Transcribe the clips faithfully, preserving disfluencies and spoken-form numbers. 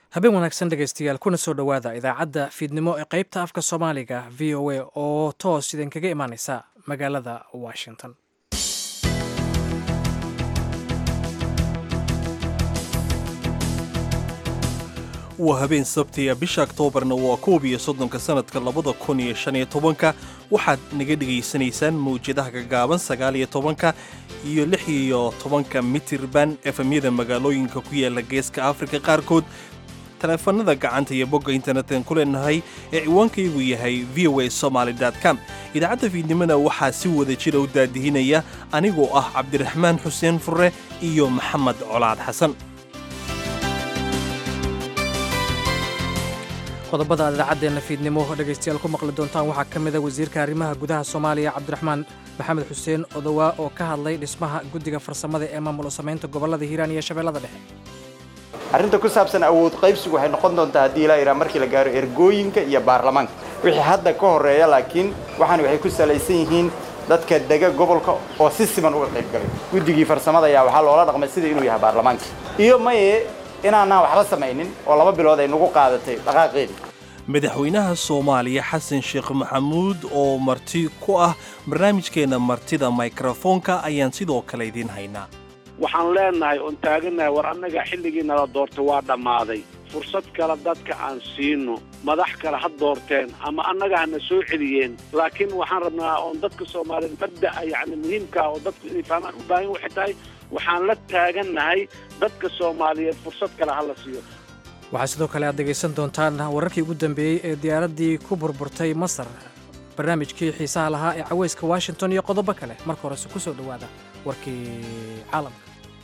habeen wanaagsan dhegaystayaal kuna soo dhowaada idaacadda fiidnimo ee qaybta afka soomaaliga v o a oo toos idinkaga imaaneysa magaalada washington. waa habeen sabtiya bisha Oktoobarna waa koob iyo soddonka sanadka labada kun iyo shan iyo tobanka waxaad naga dhageysanaysaan mawjadaha gagaaban sagaal iyo tobanka iyo lix iyo tobanka mitirban efemyada magaalooyinka ku yaala geeska Afrika qaarkood, taleefanada gacanta iyo bogga internetan ku leenahay ee ciwaankaygu yahay v o a somali dot com. idaacadda fiidnimada waxaa si wada jira u daadihinaya anigoo ah Cabdiraxmaan Xuseen Furre iyo Maxamed Colaad Xasan. qodobada aad idaacaddeena fiidnimo dhegaystayaal ku maqli doontaan waxaa ka mid ah wasiirka arrimaha gudaha Soomaaliya Cabdiraxmaan Maxamed Xuseen Odowa oo ka hadlay dhismaha guddiga farsamada ee maamul samaynta gobolada Hiiraan iyo Shabeellada Dhexe. arrinta ku saabsan awood qaybsigu waxay noqon doontaa haddii la yiraahdo markii la gaaro ergooyinka iyo baarlamaanka wixii hadda ka horeeya, laakiin waxaan waxay ku salaysan yihiin dadka dega gobolka oo si siman uga qayb galay. guddigii farsamada ayaa waxaa loola dhaqmay sida inuu yahay baarlamaanka iyo maye inaanaan waxba samaynin oo laba bilood ay nagu qaadatay dhaqaaqeedii. madaxweynaha Soomaaliya Xasan Sheekh Maxamuud oo marti ku ah barnaamijkeena martida microphone-ka ayaan sidoo kale idin haynaa. waxaan leenahay oon taaganahay war annaga xilligii nala doortay waa dhammaaday, fursad kale dadka aan siino, madax kale ha doorteen ama annaga hana soo celiyeen, laakiin waxaan rabnaa oon dadka Soomaaliyeed mabda'a yacni muhiimka oo dadku inay fahmaan u baahan waxay tahay waxaan la taagannahay dadka Soomaaliyeed fursad kale ha la siiyo. waxaa sidoo kale aad dhegaysan doontaan wararkii ugu dambeeyey ee diyaaraddii ku burburtay Masar, barnaamijkii xiisaha lahaa ee cawayska Washington iyo qodobo kale. marka horese ku soo dhowaada warkii caalamka.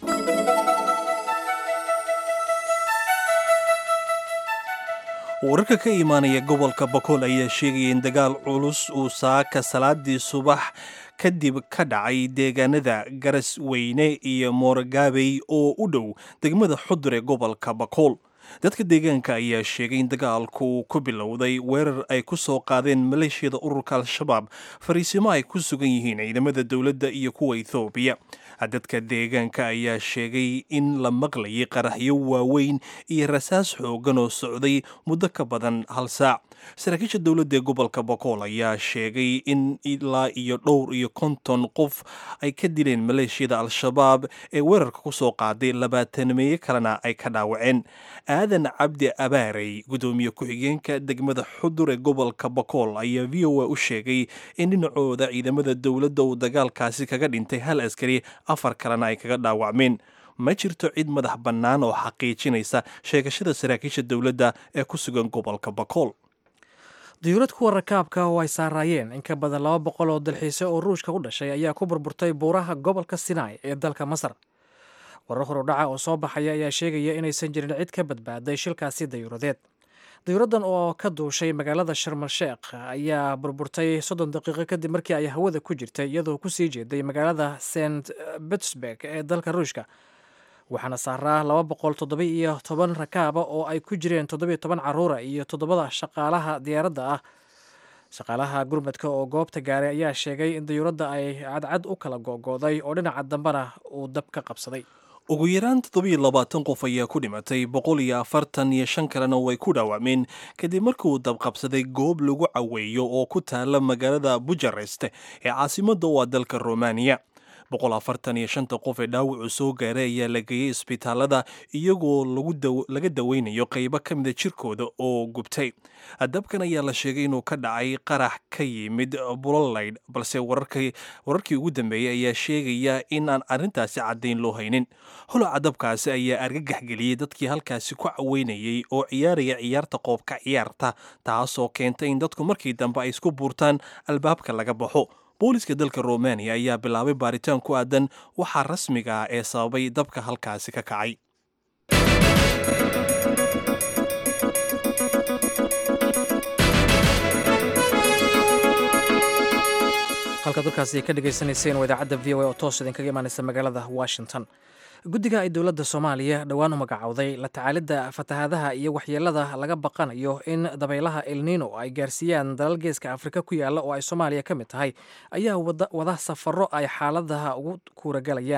wararka ka imaanaya gobolka Bakool ayaa sheegaya in dagaal culus uu saaka salaadii subax kadib ka dhacay deegaanada Garas Weyne iyo Mooragaabey oo u dhow degmada Xudur ee gobolka Bakool. dadka deegaanka ayaa sheegay in dagaalku ku bilowday weerar ay ku soo qaadeen maleeshiyada ururka Al-Shabaab fariisimo ay ku sugan yihiin ciidamada dowladda iyo kuwa Itoobiya. dadka deegaanka ayaa sheegay in la maqlayay qaraxyo waaweyn iyo rasaas xoogan oo socday muddo ka badan hal saac. saraakiisha dowladda ee gobolka Bakool ayaa sheegay in ilaa iyo dhowr iyo konton qof ay ka dileen maleeshiyada Al-Shabaab ee weerarka ku soo qaaday labaataneeyo kalena ay ka dhaawaceen. aadan cabdi abaarey gudoomiye ku-xigeenka degmada Xudur ee gobolka Bakool ayaa v o a u sheegay in dhinacooda ciidamada dowladda uu dagaalkaasi kaga dhintay hal askari, afar kalena ay kaga dhaawacmeen. ma jirto cid madax bannaan oo xaqiijinaysa sheegashada saraakiisha dowladda ee ku sugan gobolka Bakool. diyuurad kuwa rakaabka oo ay saaraayeen in ka badan laba boqol oo dalxiise oo Ruushka u dhashay ayaa ku burburtay buuraha gobolka Sinai ee dalka Masar. warar horudhaca oo soo baxaya ayaa sheegaya inaysan jirin cid ka badbaaday shilkaasi diyuuradeed. diyuuraddan oo ka duushay magaalada Sharm el-Sheikh ayaa burburtay soddon daqiiqo kadib markii ay hawada ku jirtay iyadoo ku sii jeeday magaalada Saint Petersburg ee dalka Ruushka. waxaana saaraa laba boqol toddoba iyo toban rakaaba oo ay ku jireen toddoba iyo toban carruura iyo toddobada shaqaalaha diyaaradda ah. shaqaalaha gurmadka oo goobta gaaray ayaa sheegay in diyuuradda ay cadcad u kala go'go'day oo dhinaca dambena uu dab ka qabsaday. ugu yaraan toddoba iyo labaatan qof ayaa ku dhimatay, boqol iyo afartan iyo shan kalena way ku dhaawacmeen kadib markii uu dab qabsaday goob lagu caweeyo oo ku taala magaalada Bucharest ee caasimadda u ah dalka Romania. boqol afartan iyo shanta qof ee dhaawacu soo gaaray ayaa la geeyey isbitaalada iyagoo laga daweynayo qaybo ka mida jirkooda oo gubtay. dabkan ayaa la sheegay inuu ka dhacay qarax ka yimid Buloleyd, balse wararkii ugu dambeeyey ayaa sheegaya in aan arrintaasi caddayn loo haynin. holaca dabkaasi ayaa argagax geliyey dadkii halkaasi ku caweynayay oo ciyaaraya ciyaarta qoobka ciyaarta, taasoo keentay in dadku markii dambe ay isku buurtaan albaabka laga baxo. booliska dalka Romania ayaa bilaabay baaritaan ku aadan waxa rasmiga ah ee sababay dabka halkaasi ka kacay. halka dalkaasi ka dhageysanayseen waa idaacadda v o a oo toos idinkaga imaanaysa magaalada Washington. guddiga ay dowladda Soomaaliya dhowaan u magacowday la tacaalidda fatahaadaha iyo waxyeelada laga baqanayo in dabaylaha El Niño ay gaarsiiyaan dalal geeska Afrika ku yaala oo ay Soomaaliya ka mid tahay ayaa wada safaro ay xaaladaha ugu kuuragalayaan.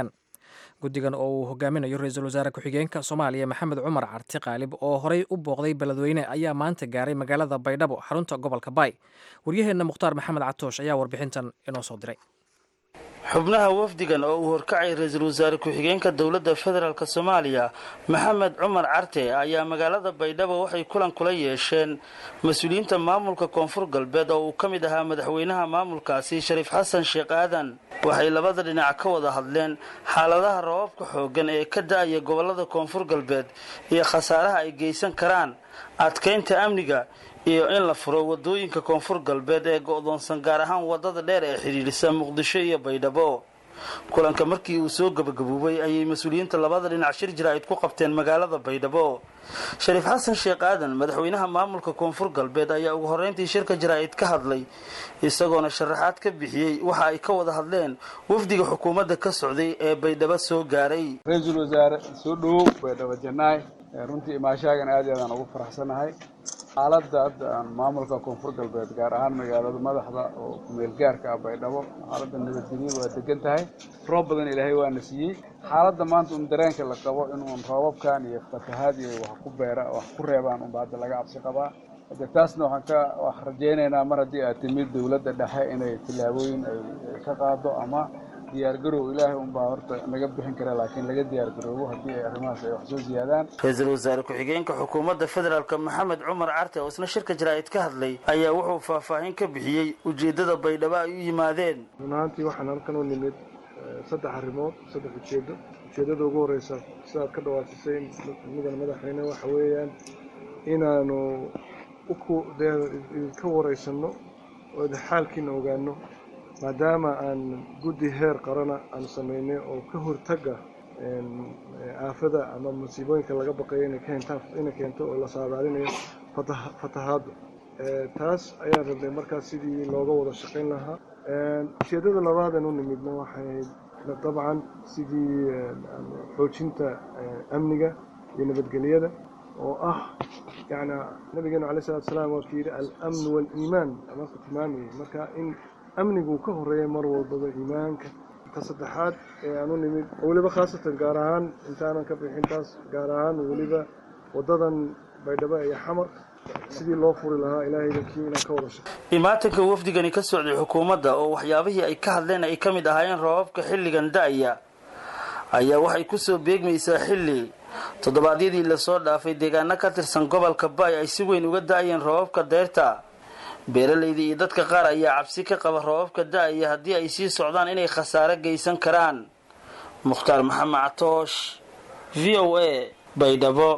guddigan oo uu hogaaminayo ra-iisul wasaare ku-xigeenka soomaaliya maxamed cumar carti qaalib oo horey u booqday beledweyne ayaa maanta gaaray magaalada baydhabo xarunta gobolka baay waryaheenna mukhtaar maxamed catoosh ayaa warbixintan inoo soo diray. xubnaha wafdigan oo uu horkacay ra-iisul wasaare ku-xigeenka dowladda federaalk soomaaliya maxamed cumar carte ayaa magaalada baydhabo waxay kulan kula yeesheen mas-uuliyiinta maamulka koonfur galbeed oo uu ka mid ahaa madaxweynaha maamulkaasi shariif xasan sheekh aadan. waxay labada dhinac ka wada hadleen xaaladaha roobabka xooggan ee ka da-aya gobolada koonfur galbeed iyo khasaaraha ay geysan karaan adkaynta amniga iyo in la furo wadooyinka koonfur galbeed ee go'doonsan gaar ahaan wadada dheer ee xidhiidhisa muqdisho iyo baydhabo. kulanka markii uu soo gabagaboobay ayay mas-uuliyiinta labada dhinac shir jaraa'id ku qabteen magaalada baydhabo. shariif xasan sheekh aadan madaxweynaha maamulka koonfur galbeed ayaa ugu horreyntii shirka jaraa'id ka hadlay isagoona sharaxaad ka bixiyey waxa ay ka wada hadleen wafdiga xukuumadda ka socday ee baydhabo soo gaaray. ra-iisul wasaare soo dhowow baydhabo jannaay runtii imaashaagan aad iyo aadaan ugu faraxsanahay. xaaladda hadda aan maamulka koonfur galbeed gaar ahaan magaalada madaxda oo kumeel gaarka ah baydhabo xaaladda nabadgelyadu waa degan tahay roob badan ilaahay waana siiyey. xaaladda maanta un dareenka la qabo inuun roobabkan iyo fatahaad iyo wax ku beera wax ku reebaan unba hadda laga cabsi qabaa. hade taasna waxaan ka wax rajaynaynaa mar haddii aad timid dowladda dhexe inay tillaabooyin ay ka qaado ama diyaargarow ilaahay unbaa horta naga bixin kara laakiin laga diyaargaroobo haddii ay arrimahaas ay wax soo siyaadaan. ra-iisul wasaare ku-xigeenka xukuumadda federaalk maxamed cumar carte oo isna shirka jaraa'id ka hadlay ayaa wuxuu faahfaahin ka bixiyey ujeeddada baydhabo ay u yimaadeen. run ahaantii waxaan halkan u nimid saddex arrimood saddex ujeeddo. ujeeddada ugu horreysa sidaad ka dhawaasisay mudan madaxweyne waxa weeyaan inaanu ka wareysanno oo xaalkiina ogaano maadaama aan guddi heer qarana aan samaynay oo ka hortaga aafada ama musiibooyinka laga baqayo inay keento oo la saadaalinayo fatahaadda. taas ayaan rabnay markaas sidii looga wada shaqayn lahaa. ujeeddada labaadan u nimidna waxay dabcan sidii xoojinta amniga iyo nabadgelyada oo ah yani nabigeenu alayhi salaatu wasalaam waa yidhi al-amn wal-iimaan marka tilmaamayay marka in amnigu ka horeeya mar walbaba iimaanka. ta saddexaad ee aan u nimid weliba khaasatan gaar ahaan intaanan ka bixin taas gaar ahaan weliba wadadan baydhabo iyo xamar sidii loo furi lahaa ilaahay dadkii inaan ka wada shaqo. imaatanka wafdigani ka socday xukuumadda oo waxyaabihii ay ka hadleen ay ka mid ahaayeen roobabka xilligan da-aya ayaa waxay ku soo beegmaysaa xilli toddobaadyadii lasoo dhaafay deegaano ka tirsan gobolka baay ay si weyn uga da-ayeen roobabka deyrta. beeralayda iyo dadka qaar ayaa cabsi ka qaba roobabka da-aya haddii ay sii socdaan inay khasaare geysan karaan. mukhtaar maxamed catoosh v o a baydhabo.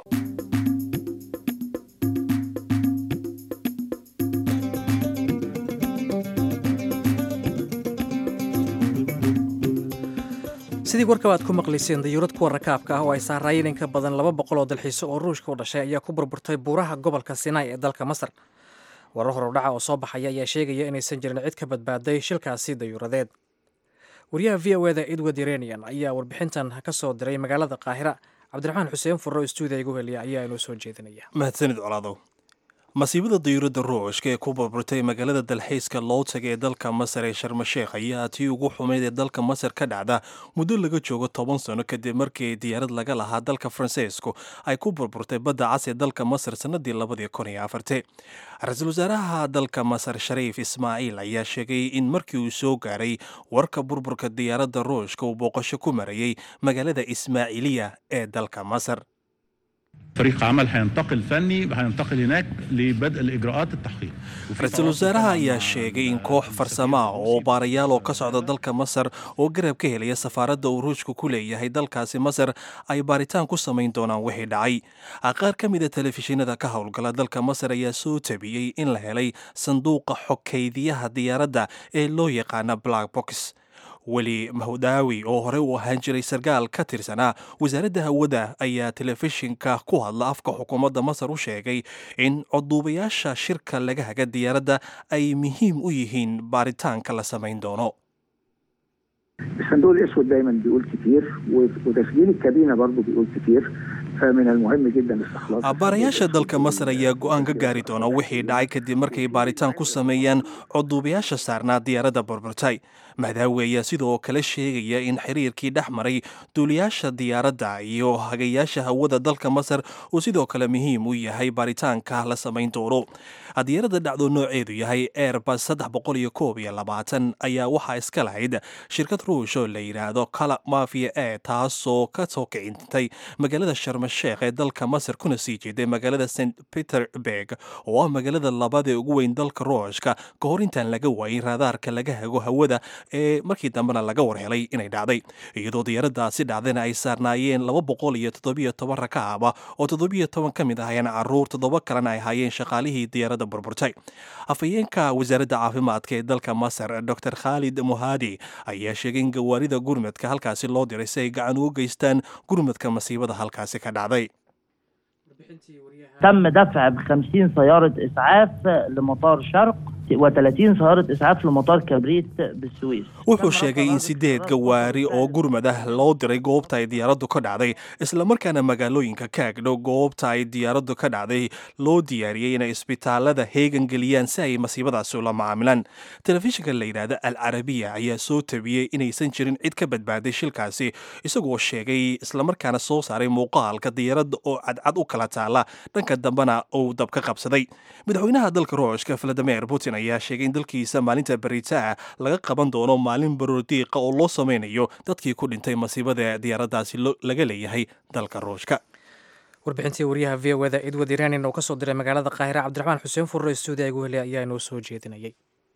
sidii warkaba aad ku maqlayseen dayuurad kuwa rakaabka ah oo ay saaraayeen in ka badan laba boqol oo dalxiiso oo ruushka u dhashay ayaa ku burburtay buuraha gobolka Sinai ee dalka Masar. warar horudhaca oo soo baxaya ayaa sheegaya inaysan jirin cid ka badbaaday shilkaasi dayuuradeed. wariyaha v o eda Edward Iranian ayaa warbixintan ka soo diray magaalada Qaahira. cabdiraxmaan xuseen furro stuudiga igu heliya ayaa inoo soo jeedinaya. mahadsanid colaado. masiibada dayuuradda ruushka ee ku burburtay magaalada dalxiiska loo tagay ee dalka Masar ee Sharm el-Sheikh ayaa tii ugu xumeyd ee dalka Masar ka dhacda muddo laga joogo toban sano kadib markii diyaarad laga lahaa dalka Faransiisku ay ku burburtay badda cas ee dalka Masar sanadii labadii kun iyo afartii. ra-iisul wasaaraha dalka Masar Shariif Ismaaciil ayaa sheegay in markii uu soo gaaray warka burburka diyaaradda ruushka uu booqasho ku marayay magaalada Ismaaciiliya ee dalka Masar. فريق عمل هينتقل فني هينتقل هناك لبدء الإجراءات التحقيق. ra-iisul wasaaraha ayaa sheegay in koox farsamo ah oo baarayaal oo ka socda dalka Masar oo garab ka helaya safaaradda uu ruushku ku leeyahay dalkaasi Masar ay baaritaan ku samayn doonaan wixii dhacay. qaar ka mid ah telefishinada ka howlgala dalka Masar ayaa soo tabiyey in la helay sanduuqa xogkaydiyaha diyaaradda ee loo yaqaana black box. weli mahudaawi oo hore u ahaan jiray sarkaal ka tirsanaa wasaaradda hawada ayaa telefishinka ku hadla afka xukuumadda Masar u sheegay in coduubayaasha shirka laga haga diyaaradda ay muhiim u yihiin baaritaanka la samayn doono. الصندوق الأسود دايما بيقول كتير وتسجيل الكابينة برضو بيقول كتير فمن المهم جدا استخلاص baarayaasha dalka Masar ayaa go'aan ka gaari doona wixii dhacay kadib markay baaritaan ku sameeyeen codduubayaasha saarnaa diyaaradda burburtay. Madaxweyne ayaa sidoo kale sheegaya in xiriirkii dhex maray duuliyaasha diyaaradda iyo hagayaasha hawada dalka Masar uu sidoo kale muhiim u yahay baaritaanka la samayn doono. Diyaaradda dhacdo nooceedu yahay Airbus saddex boqol iyo koob iyo labaatan ayaa waxaa iska lahayd shirkad Ruush oo la yiraahdo Kala Mafia Air taasoo ka soo kicintay magaalada Sharm el-Sheikh ee dalka Masar kuna sii jeeday magaalada Saint Petersburg oo ah magaalada labaad ee ugu weyn dalka Ruushka ka hor intaan laga waayin raadaarka laga hago hawada ee markii dambena laga warhelay inay dhacday. Iyadoo diyaaraddaasi dhacdayna ay saarnaayeen laba boqol iyo toddoba iyo toban rakaab oo toddoba iyo toban ka mid ahayeen carruur, toddoba kalena ay hayeen shaqaalihii diyaaradda burburtay. Afhayeenka wasaaradda caafimaadka ee dalka Masar Doctor Khalid Muhadi ayaa sheegay in gawaarida gurmadka halkaasi loo diray si ay gacan uga geystaan gurmadka masiibada halkaasi ka dhacday. تم دفع بخمسين سيارة إسعاف لمطار شرق وثلاثين سيارة إسعاف لمطار كبريت بالسويس. wuxuu sheegay in sideed gawaari oo gurmad ah loo diray goobta ay diyaaraddu ka dhacday isla markaana magaalooyinka ka agdhow goobta ay diyaaraddu ka dhacday loo diyaariyey inay isbitaalada heegan geliyaan si ay masiibadaasi ula macaamilaan. Telefishinka la yidhaahda Al Arabiya ayaa soo tabiyey inaysan jirin cid ka badbaaday shilkaasi, isagoo sheegay isla markaana soo saaray muuqaalka diyaaradda oo cadcad u kala taala dhanka dambena uu dab ka qabsaday. Madaxweynaha dalka Ruushka Vladimir Putin ayaa sheegay in dalkiisa maalinta baritaa laga qaban doono maalin baroodiiqa oo loo sameynayo dadkii ku dhintay masiibada diyaaraddaasi laga leeyahay dalka Ruushka. warbixintii wariyaha v o da Edward Iranian oo ka soo diray magaalada Qaahira Cabdiraxmaan Xuseen Furre stuudiga ugu helay ayaa inoo soo jeedinayay.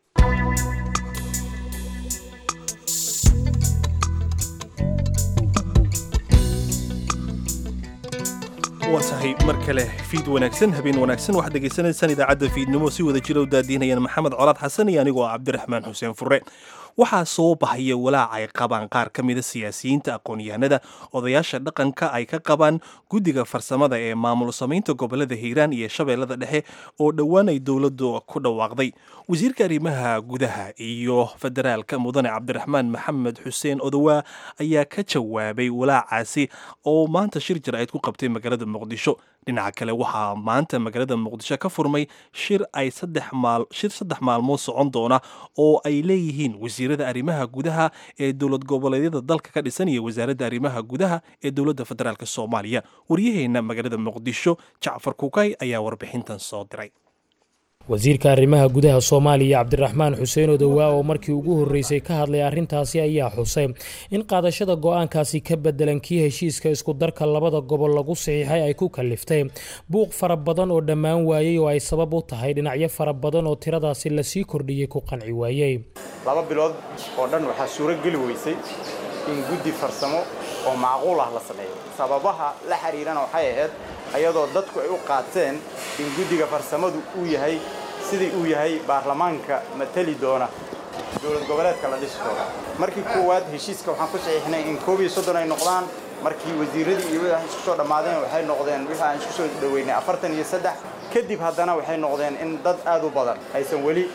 wasahay mar kale fiid wanaagsan habeen wanaagsan waxaad degeysanaysaan idaacadda fiidnimo si wada jira u daadiinayaan maxamed colaad xasan iyo anigoo cabdiraxmaan xuseen furre. waxaa soo baxaya walaac ay qabaan qaar ka mida siyaasiyiinta aqoon-yahanada odayaasha dhaqanka ay ka qabaan guddiga farsamada ee maamul samaynta gobolada Hiiraan iyo Shabeellada Dhexe oo dhowaan ay dowladdu ku dhawaaqday. wasiirka arrimaha gudaha iyo federaalka mudane Cabdiraxmaan Maxamed Xuseen Odowaa ayaa ka jawaabay walaacaasi oo maanta shir jaraa'id ku qabtay magaalada Muqdisho. dhinaca kale waxaa maanta magaalada Muqdisho ka furmay shir ay saddex maal shir saddex maalmood socon doona oo ay leeyihiin wasiirada arrimaha gudaha ee dowlad goboleedyada dalka ka dhisan iyo wasaaradda arrimaha gudaha ee dowladda federaalka Soomaaliya. Wariyaheena magaalada Muqdisho Jacfar Kukay ayaa warbixintan soo diray. wasiirka arrimaha gudaha Soomaaliya Cabdiraxmaan Xuseen Odowaa oo markii ugu horeysay ka hadlay arrintaasi ayaa xusay in qaadashada go'aankaasi ka bedelan kii heshiiska isku darka labada gobol lagu saxiixay ay ku kaliftay buuq fara badan oo dhammaan waayay oo ay sabab u tahay dhinacyo fara badan oo tiradaasi la sii kordhiyay ku qanci waayay. laba bilood oo dhan waxaa suura gali weysay in guddi farsamo oo macquul ah la sameeyo. sababaha la xiriirana waxay ahayd ayadoo dadku ay u qaateen in guddiga farsamadu uu yahay sidii uu yahay baarlamaanka matali doona dowlad goboleedka la dhisi doono. markii koowaad heshiiska waxaan ku saxiixnay in koob iyo soddon ay noqdaan, markii wasiiradii iyo wixii isku soo dhamaadeen waxay noqdeen wixii aan isku soo dhaweynay afartan iyo saddex. kadib haddana waxay noqdeen in dad aad u badan aysan weli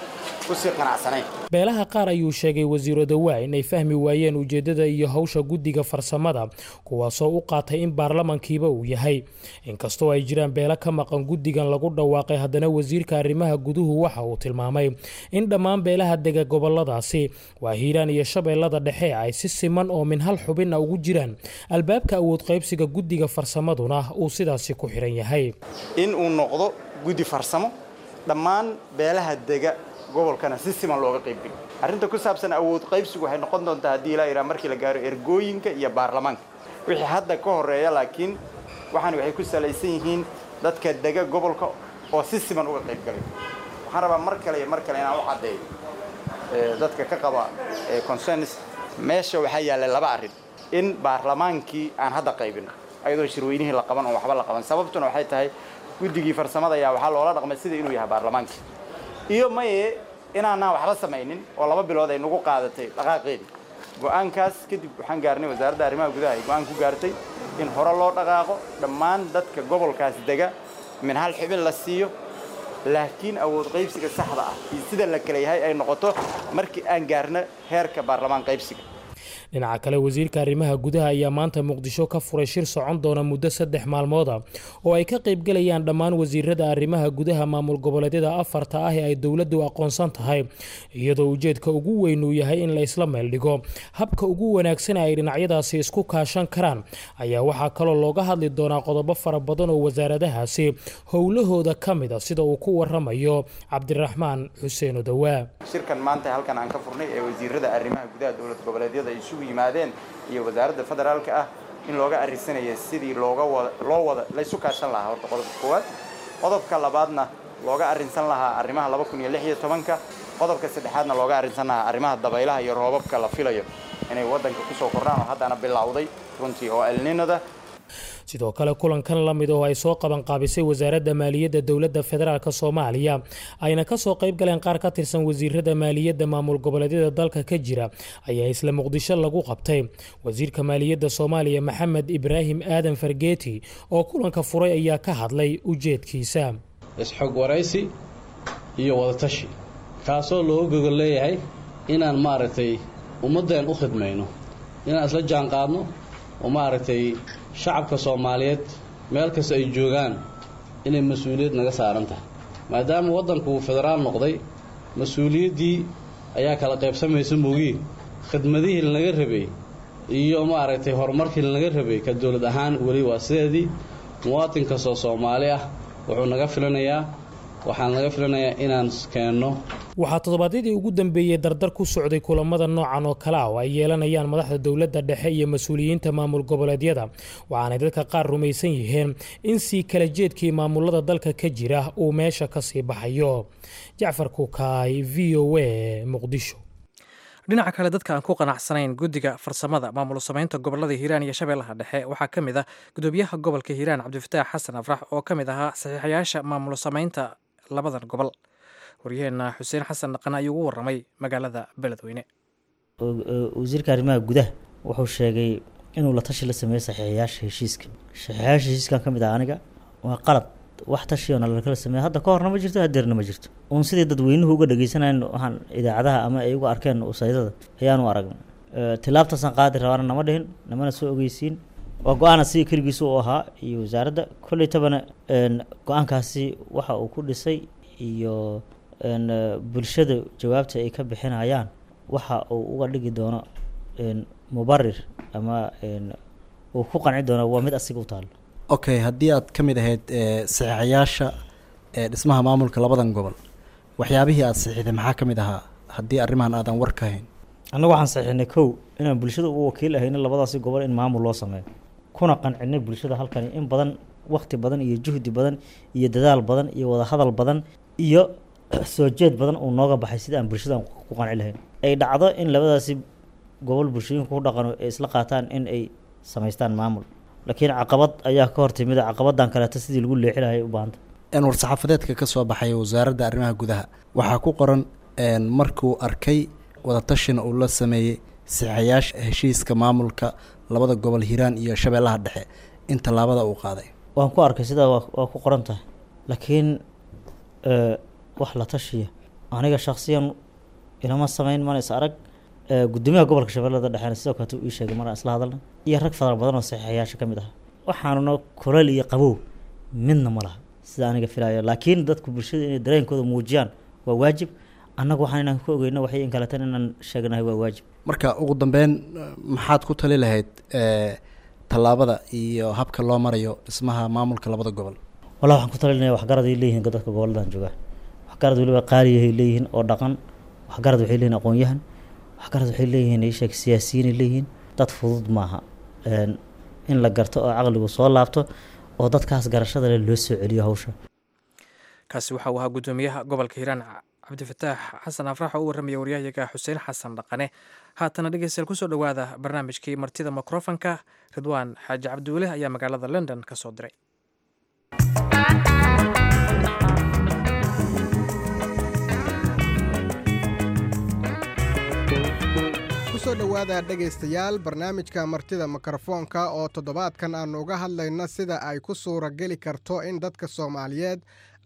beelaha qaar ayuu sheegay wasiir Odowaa inay fahmi waayeen ujeedada iyo hawsha guddiga farsamada kuwaasoo u qaatay in baarlamankiiba uu yahay. inkastoo ay jiraan beela ka maqan guddigan lagu dhawaaqay, haddana wasiirka arrimaha guduhu waxa uu tilmaamay in dhammaan beelaha dega goboladaasi waa Hiiraan iyo Shabeellada Dhexe ay si siman oo min hal xubin ugu jiraan albaabka awood qaybsiga guddiga farsamaduna uu sidaasi ku xiran yahay. in uu noqdo guddi farsamo dhammaan beelaha dega gobolkana si siman looga qayb geliyo. arrinta ku saabsan awood qaybsigu waxay noqon doontaa haddii la yiraahdo markii la gaaro ergooyinka iyo baarlamaanka wixii hadda ka horeeya, laakiin waxaan waxay ku salaysan yihiin dadka dega gobolka oo si siman uga qayb galay. waxaan rabaa mar kale mar kale inaan u cadeeyo dadka ka qaba consensus meesha waxaa yaallay laba arrin. in baarlamaankii aan hadda qaybino ayadoo shirweynihii la qaban oo waxba la qaban, sababtuna waxay tahay guddigii farsamada ayaa waxaa loola dhaqmay sida inuu yahay baarlamaankii iyo maye inaanaan waxba samaynin oo laba bilood ay nagu qaadatay dhaqaaqeedii. go'aankaas kadib waxaan gaarnay wasaaradda arrimaha gudaha ay go'aan ku gaartay in hore loo dhaqaaqo dhammaan dadka gobolkaas dega min hal xubin la siiyo, laakiin awood qaybsiga saxda ah iyo sida la kala yahay ay noqoto markii aan gaarno heerka baarlamaan qaybsiga. dhinaca kale wasiirka arrimaha gudaha ayaa maanta muqdisho ka furay shir socon doona muddo saddex maalmood ah oo ay ka qaybgalayaan dhammaan wasiirada arrimaha gudaha maamul goboleedyada afarta ah ee ay dowladdu aqoonsan tahay iyadoo ujeedka ugu weyn uu yahay in la isla meel dhigo habka ugu wanaagsan ay dhinacyadaasi isku kaashan karaan ayaa waxaa kaloo looga hadli doonaa qodobo fara badan oo wasaaradahaasi howlahooda ka mid a sida uu ku waramayo cabdiraxmaan xuseen odawaa shirkan maanta halkan aan ka furnay ee wasiirada arrimaha gudaha dowlad goboleedyada ay isugu yimaadeen iyo wasaaradda federaalka ah in looga arisanayo sidii looga wada loo wada la isu kaashan lahaa horta qodobka koowaad qodobka labaadna looga arinsan lahaa arrimaha laba kun iyo lix iyo tobanka qodobka saddexaadna looga arinsan lahaa arrimaha dabaylaha iyo roobabka la filayo inay wadanka ku soo kordhaan oo haddana bilowday runtii oo elninada sidoo kale kulankan la mid oo ay soo qaban qaabisay wasaaradda maaliyadda dowladda federaalka Soomaaliya ayna ka soo qayb galeen qaar ka tirsan wasiirada maaliyadda maamul goboleedyada dalka ka jira ayaa isla Muqdisho lagu qabtay wasiirka maaliyadda Soomaaliya Maxamed Ibraahim Aadan Fargeeti oo kulanka furay ayaa ka hadlay ujeedkiisa isxog waraysi iyo wada tashi kaasoo loo gogol leeyahay inaan maaragtay ummadeen u khidmayno inaan isla jaan qaadno oo maaragtay shacabka Soomaaliyeed meel kasta ay joogaan inay mas'uuliyad naga saaran tahay maadaama wadanku federaal noqday mas'uuliyadii ayaa kala qaybsamaysa moogi khidmadihii laga rabay iyo maaragtay horumarkii laga rabay ka dawlad ahaan wali waa sideedii muwaadinka Soomaali ah wuxuu naga filanayaa waxaan laga filanayaa inaan keenno waxaa toddobaadyadii ugu dambeeyay dardar ku socday kulamada noocan oo kale ah oo ay yeelanayaan madaxda dowladda dhexe iyo mas'uuliyiinta maamul goboleedyada waxaana dadka qaar rumaysan yihiin in si kala jeedkii maamulada dalka ka jira uu meesha ka sii baxayo Jacfar Kukaay V O A Muqdisho dhinaca kale dadka aan ku qanacsanayn guddiga farsamada maamul samaynta gobolada Hiiraan iyo Shabeellaha Dhexe waxaa ka mid ah gudoomiyaha gobolka Hiiraan Cabdifataax Xasan Afrax oo ka mid ahaa saxiixayaasha maamul samaynta labadan gobol waryaheena Xuseen Xasan Dhaqan ayuu ugu waramay magaalada Beledweyne wasiirka arrimaha gudaha wuxuu sheegay inuu la tashi la sameeyo saxiixayaasha heshiiska saxiixayaasha heshiiska ka mid ah aniga waa qalad wax tashi oo la kala sameeyo hadda ka horna ma jirto hadeerna ma jirto uun sidii dadweynuhu uga dhageysanayeen waxaan idaacadaha ama ay uga arkeen usaydada ayaan u aragnay tilaabtaasaan qaadi rabaana nama dhihin namana soo ogeysiin waa go-aan si keligiisu u ahaa iyo wasaaradda kolley tabana go-aankaasi waxa uu ku dhisay iyo bulshada jawaabta ay ka bixinayaan waxa uu uga dhigi doono mubarir ama uu ku qanci doono waa mid asiga u taalo okay haddii aad ka mid ahayd saxiixayaasha dhismaha maamulka labadan gobol waxyaabihii aad saxiixday maxaa ka mid ahaa haddii arrimahan aadan war ka hayn annagu waxaan saxiixnay kow inaan bulshada u wakiil ahayna labadaasi gobol in maamul loo sameeyo kuna qancinay bulshada halkani in badan waqti badan iyo juhdi badan iyo dadaal badan iyo wada hadal badan iyo soo jeed badan uu nooga baxay sida aan bulshada ku qanci lahayn ay dhacdo in labadaasi gobol bulshooyinku ku dhaqano ay isla qaataan in ay samaystaan maamul laakiin caqabad ayaa ka hortimid caqabadan kale ta sidii lagu leexi lahaay u baahanta in war-saxaafadeedka ka soo baxay wasaaradda arrimaha gudaha waxaa ku qoran markuu arkay wada tashina uu la sameeyey saxiixayaasha heshiiska maamulka labada gobol Hiiraan iyo Shabeellaha Dhexe in tallaabada uu qaaday waan ku arkay sida waa ku qoran tahay laakiin wax la tashiya aniga shakhsiyan ilama sameyn mana is arag gudoomiyaha gobolka Shabeellaha Dhexe sidoo kale uu sheegay mar isla hadalna iyo rag fadar badan oo saxiixayaasha ka mid ah waxaanuna kuleel iyo qabow midna ma laha sida aniga filayo laakiin dadku bulshada inay dareenkooda muujiyaan waa waajib annagu waxaan inaan ku ogeyno waxay in kala tan inaan sheegnahay waa waajib marka ugu dambeyn maxaad ku tali lahayd tallaabada iyo habka loo marayo dhismaha maamulka labada gobol wala waxaan ku talinayaa waxgarad ay leeyihiin dadka goboladan jooga waxgarad waliba qaali ay leeyihiin oo dhaqan waxgarad waxay leeyihiin aqoon-yahan waxgarad waxay leeyihiin ay sheeg siyaasiyiin leeyihiin dad fudud maaha in la garto oo caqligu soo laabto oo dadkaas garashada leh loo soo celiyo hawsha kaasi waxa uu ahaa gudoomiyaha gobolka Hiiraan Cabdifataax Xasan Afrax oo u waramaya waryahayaga Xuseen Xasan Dhaqane haatana dhegeystayaal ku soo dhawaada barnaamijkii martida mikrofonka Ridwaan Xaaji Cabduule ayaa magaalada London ka soo diray kusoo dhawaada dhegaystayaal barnaamijka martida mikrofoonka oo toddobaadkan aanu uga hadlayno sida ay ku suura geli karto in dadka Soomaaliyeed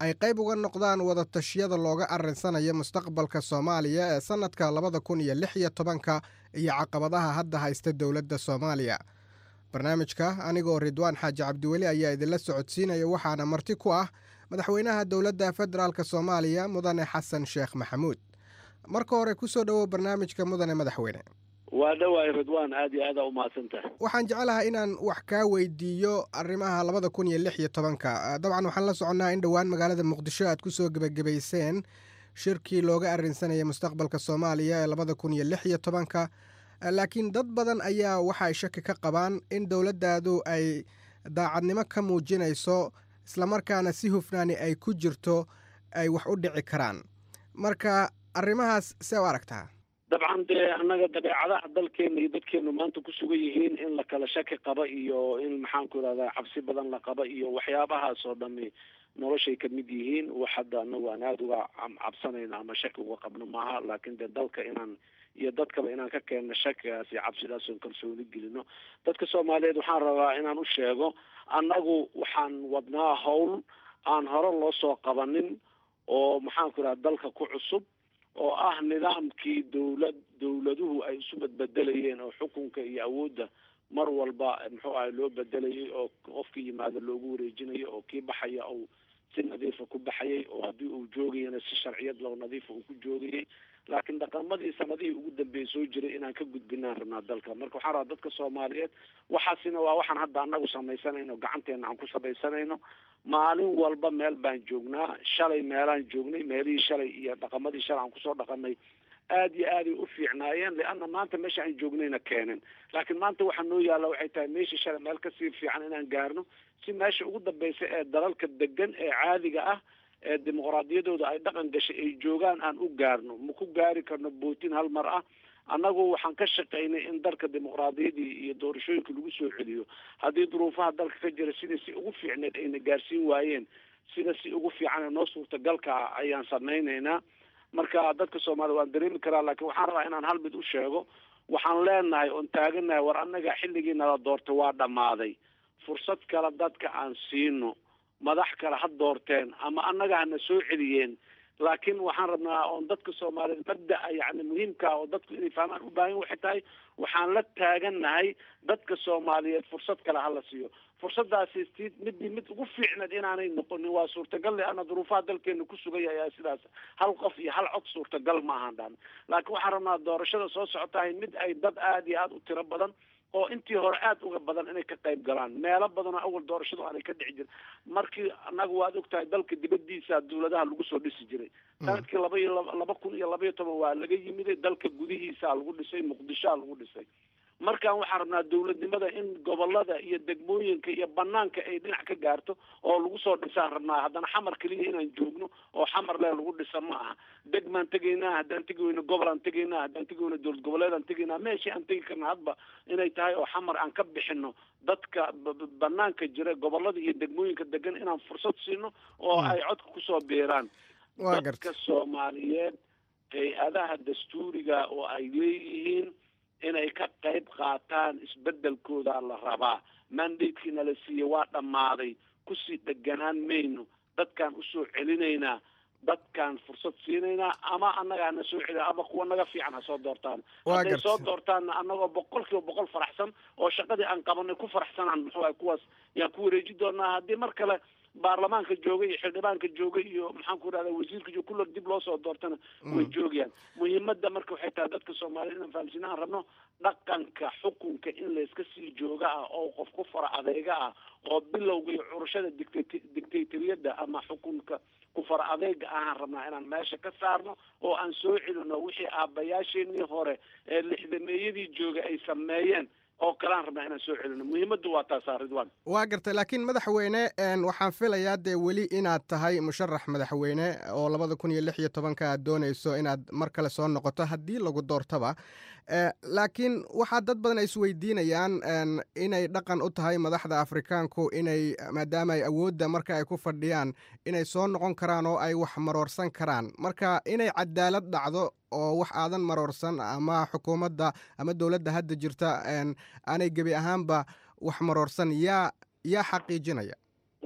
ay qayb uga noqdaan wadatashyada looga arrinsanayo mustaqbalka soomaaliya ee sannadka labada kun iyo lix iyo tobanka iyo caqabadaha hadda haysta dowladda soomaaliya. barnaamijka anigoo ridwaan xaaji cabdiweli ayaa idinla socodsiinaya, waxaana marti ku ah madaxweynaha dowladda federaalk soomaaliya mudane xasan sheekh maxamuud. marka hore kusoo dhowow barnaamijka mudane madaxweyne. waa dhawaay ridwaan, aad iyo aada umahadsantahay. waxaan jeclahay inaan wax kaa weydiiyo arrimaha labada kun iyo lix iyo tobanka. dabcan waxaan la soconnaa in dhowaan magaalada muqdisho aad kusoo gebagabayseen shirkii looga arrinsanaya mustaqbalka soomaaliya ee labada kun iyo lix iyo tobanka, laakiin dad badan ayaa waxay shaki ka qabaan in dowladdaadu ay daacadnimo ka muujinayso islamarkaana si hufnaani ay ku jirto ay wax u dhici karaan. marka arrimahaas see u aragtaa? dabcan dee annaga dabeecadaha dalkeena iyo dadkeenu maanta ku sugan yihiin in la kala shaki qaba iyo in maxaanku irahdaa cabsi badan la qaba iyo waxyaabahaas oo dhami noloshay ka mid yihiin. wax hadda anagu aan aada uga cabsanayno ama shaki uga qabno maaha, laakiin dee dalka inaan iyo dadkaba inaan ka keenno shakigaas iyo cabsidaas oon kalsooni gelino. dadka soomaaliyeed waxaan rabaa inaan u sheego, annagu waxaan wadnaa hawl aan hore loo soo qabanin oo maxaanku irahda dalka ku cusub, oo ah nidaamkii dowlad dowladuhu ay isu badbedelayeen oo xukunka iyo awoodda mar walba muxuu ahay loo bedelayay, oo qofkii yimaado loogu wareejinayo, oo kii baxaya ou si nadiifa ku baxayay, oo haddii uu joogayana si sharciyad loo nadiifa uu ku joogayay. laakiin dhaqamadii sanadihii ugu dambeeyay soo jiray inaan ka gudbinaan rabnaa dalka. marka waxaan rabaa dadka soomaaliyeed, waxaasina waa waxaan hadda anagu samaysanayno, gacanteena aan ku samaysanayno. maalin walba meel baan joognaa. shalay meelaan joognay, meelihii shalay iyo dhaqamadii shalay aan kusoo dhaqanay aada iyo aaday u fiicnaayeen, lianna maanta meesha aan joognayna keeneen. laakiin maanta waxaa noo yaalla waxay tahay meeshii shalay meel kasii fiican inaan gaarno, si meesha ugu dambaysa ee dalalka degan ee caadiga ah ee dimuqraadiyadooda ay dhaqan gashay ay joogaan aan u gaarno. ma ku gaari karno bootin hal mar ah. annagu waxaan ka shaqaynay in dalka dimuqraadiyadii iyo doorashooyinka lagu soo celiyo. haddii duruufaha dalka ka jira sida si ugu fiicneed ayna gaarsiin waayeen, sida si ugu fiican ee noo suurtagalka ah ayaan samaynaynaa. marka dadka soomaaliya waan dareemi karaa, laakiin waxaan rabaa inaan hal mid u sheego. waxaan leenahay oon taaganahay, war annaga xilligii nala doorta waa dhammaaday. fursad kale dadka aan siino, madax kale ha doorteen ama annaga hana soo celiyeen. laakiin waxaan rabnaa oon dadka soomaaliyeed mabda'a yani muhiimkaa oo dadku inay fahmaan u baahan waxay tahay, waxaan la taagannahay dadka soomaaliyeed fursad kale hala siiyo. fursadaasi si midii mid ugu fiicneed inaanay noqonin waa suurtagal, leanna duruufaha dalkeena ku sugaya ayaa sidaas. hal qof iyo hal cod suurtagal ma ahaan dhaan. laakiin waxaan rabnaa doorashada soo socotahay mid ay dad aada iyo aada u tiro badan oo intii hore aada uga badan inay ka qayb galaan. meelo badan oo awal doorashadu aanay ka dhici jirin. markii annaga waad ogtahay dalka dibadiisa dawladaha lagu soo dhisi jiray. sanadkii laba iyo laba kun iyo laba iyo toban waa laga yimiday, dalka gudihiisa lagu dhisay, muqdishoa lagu dhisay. markaan waxaan rabnaa dowladnimada in gobolada iyo degmooyinka iyo banaanka ay dhinac ka gaarto oo lagu soo dhisaan rabnaa. haddana xamar keliya inaan joogno oo xamar le lagu dhisa ma aha. degmaan tegaynaa, haddaan tegi weyno gobol aan tegaynaa, haddaan tegi weyno dowlad goboleed aan tegaynaa. meeshii aan tegi karna hadba inay tahay oo xamar aan ka bixino dadka banaanka jira gobolada iyo degmooyinka degan inaan fursad siino oo ay codka kusoo biiraan. dadka soomaaliyeed hay-adaha dastuuriga oo ay leeyihiin inay ka qayb qaataan isbedelkooda la rabaa. mandatekiina la siiyey waa dhammaaday, kusii dheganaan mayno. dadkaan usoo celinaynaa, dadkaan fursad siinaynaa, ama annaga hana soo celina ama kuwa naga fiican ha soo doortaan. hadday soo doortaanna annagoo boqol kiiba boqol faraxsan oo shaqadii aan qabanay ku faraxsanaan muxuu ahay kuwaas yaan ku wareeji doonaa. haddii mar kale baarlamaanka joogay iyo xildhibaanka joogay iyo maxaan ku irahda wasiirka joog kulla dib loo soo doortana way joogayaan. muhiimadda marka waxay tahay dadka soomaaliyed inaan fahamsiina aan rabno dhaqanka xukunka in layska sii jooga ah oo qof ku fara adeega ah oo bilowga iyo curashada dictatoriyadda ama xukunka ku fara adeega ahaan rabnaa inaan meesha ka saarno oo aan soo celino wixii aabbayaasheenii hore ee lixdameeyadii jooga ay sameeyeen oo kalaan rabnaa inaan soo celino. muhiimaddu waa taasaa ridwaan. waa gartay, laakiin madaxweyne waxaan filayaa dee weli inaad tahay musharax madaxweyne oo labada kun iyo lix iyo tobanka aad doonayso inaad mar kale soo noqoto haddii lagu doortaba. laakiin waxaa dad badan ay isweydiinayaan inay dhaqan u tahay madaxda afrikaanku inay maadaama ay awoodda marka ay ku fadhiyaan inay soo noqon karaan oo ay wax maroorsan karaan. marka inay cadaalad dhacdo oo wax aadan maroorsan ama xukuumadda ama dowladda hadda jirta aanay gebi ahaanba wax maroorsan yaa yaa xaqiijinaya?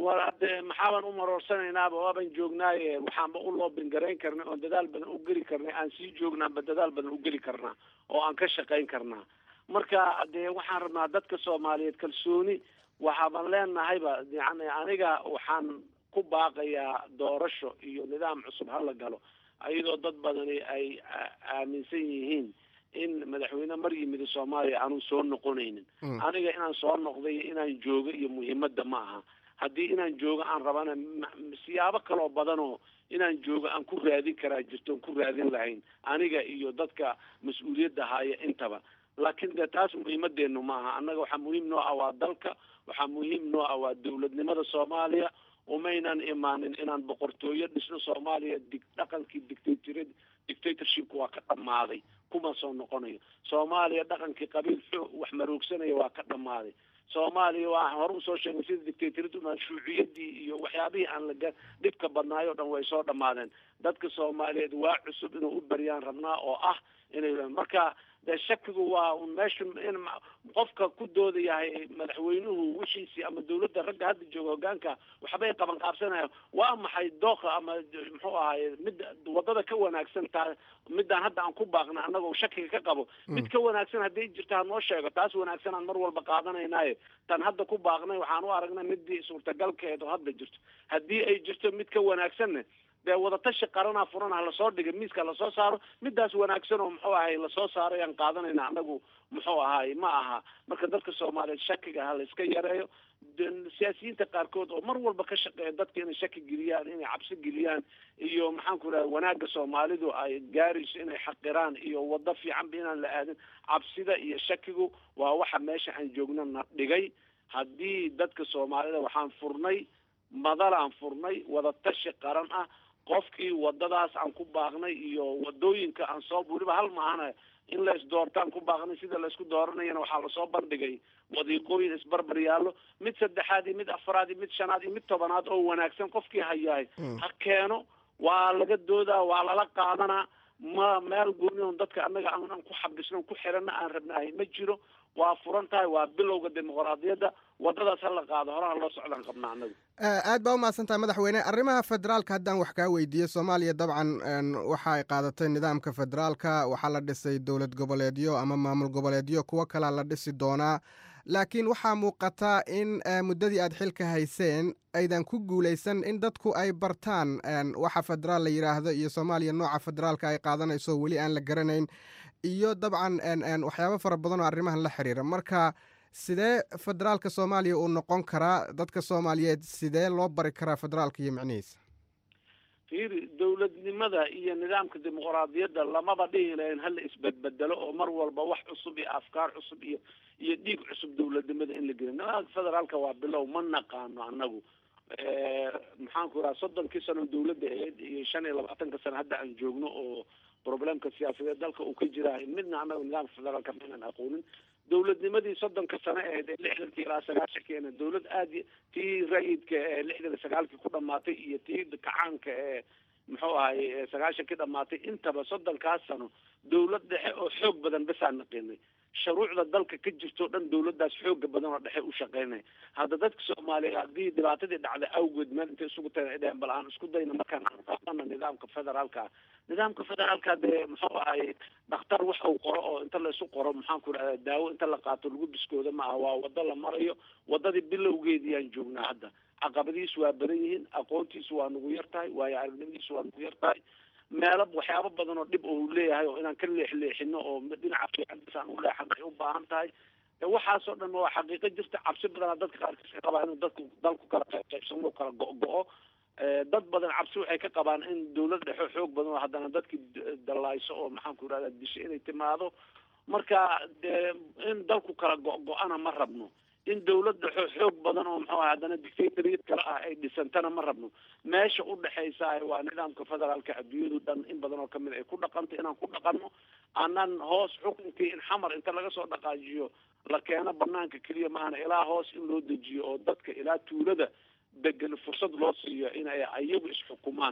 war hadde maxaaban u maroorsanaynaba waaban joognaaye waxaanba u loobin garayn karnay oon dadaal badan u geli karnay aan sii joognaanba dadaal badan u geli karnaa oo aan ka shaqayn karnaa marka dee waxaan rabnaa dadka soomaaliyeed kalsooni waxaaban leenahayba yani aniga waxaan ku baaqayaa doorasho iyo nidaam cusub hala galo ayadoo dad badani ay aaminsan yihiin in madaxweyne mar yimid soomaaliya aanu soo noqonaynin aniga inaan soo noqday inaan joogo iyo muhiimadda ma aha haddii inaan joogo aan rabana siyaabo kaloo badanoo inaan joogo aan ku raadin karaa jirto on ku raadin lahayn aniga iyo dadka mas-uuliyadda haya intaba laakiin dee taas muhiimadeenu ma aha annaga waxaa muhiim noo ah waa dalka waxaa muhiim noo ah waa dawladnimada soomaaliya umaynan imaanin inaan boqortooyo dhisno soomaaliya dig dhaqankii dictator dictatorshipka waa ka dhammaaday kuma soo noqonayo soomaaliya dhaqankii qabiil xoog wax maroogsanaya waa ka dhammaaday soomaaliya waa hore usoo sheegay sida dictatoriyaduna shuuciyadii iyo waxyaabihii aan laga dhibka badnaayo o dhan way soo dhammaadeen dadka soomaaliyeed waa cusub inuu u baryaan rabnaa oo ah inay marka dee shakigu waa un meesha in qofka ku doodayahay madaxweynuhu wixiisii ama dawladda ragga hadda jooga hogaanka waxbay qaban qaabsanayaan waa maxay dooqa ama muxuu ahaye mid wadada ka wanaagsan taa midaan hadda aan ku baaqna annagoo shakiga ka qabo mid ka wanaagsan hadday jirto ha noo sheego taas wanaagsan aan mar walba qaadanaynaye tan hadda ku baaqnay waxaan u aragnay midii suurtagalkeed oo hadda jirto haddii ay jirto mid ka wanaagsanne dee wadatashi qaranaa furan ha lasoo dhigay miiska lasoo saaro midaas wanaagsan oo muxuu ahay lasoo saaray aan qaadanayna anagu muxuu ahaay ma aha marka dadka soomaaliyeed shakiga ha la iska yareeyo siyaasiyiinta qaarkood oo mar walba ka shaqeeya dadka inay shaki geliyaan inay cabsi geliyaan iyo maxaan ku idhaha wanaagga soomaalidu ay gaarayso inay xaqiraan iyo wado fiicanba inaan la aadin cabsida iyo shakigu waa waxa meesha aan joogno na dhigay haddii dadka soomaalida waxaan furnay madalaan furnay wadatashi qaran ah qofkii wadadaas aan ku baaqnay iyo wadooyinka aan soo weliba hal maahana in la isdoortaan ku baaqnay sida la isku dooranayana waxaa lasoo bandhigay wadiiqooyin isbarbar yaallo mid saddexaad iyo mid afraad iyo mid shanaad iyo mid tobanaad oo wanaagsan qofkii hayahay ha keeno waa laga doodaa waa lala qaadanaa ma meel gooni on dadka annaga aan ku xabisno ku xirana aan rabnahay ma jiro waa furan tahay waa bilowga dimuqraadiyadda wadadaas ha la qaado horaha loo socdaan qabnaa annagu aad baa umahadsan tahay madaxweyne arrimaha federaalka haddaan wax kaa weydiiyo soomaaliya dabcan waxa ay qaadatay nidaamka federaalka waxaa la dhisay dowlad goboleedyo ama maamul goboleedyo kuwo kalea la dhisi doonaa laakiin waxaa muuqata in muddadii aad xilka hayseen aydan ku guulaysan in dadku ay bartaan waxa federaal la yidhaahdo iyo soomaaliya nooca federaalka ay qaadanayso weli aan la garanayn iyo dabcan waxyaabo fara badan oo arrimahan la xiriira marka sidee federaalka soomaaliya uu noqon karaa dadka soomaaliyeed sidee loo bari karaa federaalka iyo macnihiisa fiiri dawladnimada iyo nidaamka dimuqraadiyadda lamaba dhihi lahayn hala isbedbedelo oo mar walba wax cusub iyo afkaar cusub iyo iyo dhiig cusub dawladnimada in la geliyo nidaamka federaalka waa bilow ma naqaano annagu maxaan ku idhaha soddonkii sano dawladda ahayd iyo shan iyo labaatanka sano hadda aan joogno oo problemka siyaasadeed dalka uu ka jiraa midna annaga nidaamka federaalka maynan aqoonin dawladnimadii soddonka sano ahayd ee lixdankii ilaa sagaashankeena dawlad aada tii rayidka ee lixdan iyo sagaalkii ku dhamaatay iyo tii kacaanka ee muxuu ahay sagaashankii dhamaatay intaba soddonkaas sano dawlad dhexe oo xoog badan basaan naqinay shuruucda dalka ka jirto dhan dawladdaas xooga badan oo dhexe u shaqeynaya hadda dadka soomaaliya haddii dhibaatadii dhacday awgeed meel intay isugu tagan ay dheheen bal aan isku dayna markaan aan qaadana nidaamka federaalka nidaamka federaalka dee muxuu ahay dhakhtar wax uu qoro oo inta la isu qoro maxaan ku idhahda daawo inta la qaato lagu biskooda ma aha waa wado la marayo wadadii bilowgeedii aan joognaa hadda caqabadiisu waa badan yihiin aqoontiisu waa nagu yar tahay waayo aragnimadiisu waa nagu yar tahay meelo waxyaabo badan oo dhib uu leeyahay oo inaan ka leexleexino oo dhinaca fiicantiisa aan u leexan ay u baahan tahay waxaasoo dhan waa xaqiiqo jirta cabsi badanaa dadka qaarkiis ka qabaa inuu dadku dalku kala qaybsamo kala go-go-o dad badan cabsi waxay ka qabaan in dawlad dhexo xoog badan oo haddana dadkii dallayso oo maxaan ku idhahda disho inay timaado marka dee in dalku kala go-go-ana ma rabno in dawlad dhexo xoog badan oo muxuu ahay haddana dictatoriyad kale ah ay dhisantana ma rabno meesha u dhexaysa waa nidaamka federaalka adduunyadu dhan in badan oo kamid ay ku dhaqantay inaan ku dhaqanno aanan hoos xukunkii in xamar inta laga soo dhaqaajiyo la keeno banaanka keliya maahana ilaa hoos in loo dejiyo oo dadka ilaa tuulada degan fursad loo siiyo in ay ayagu isxukumaan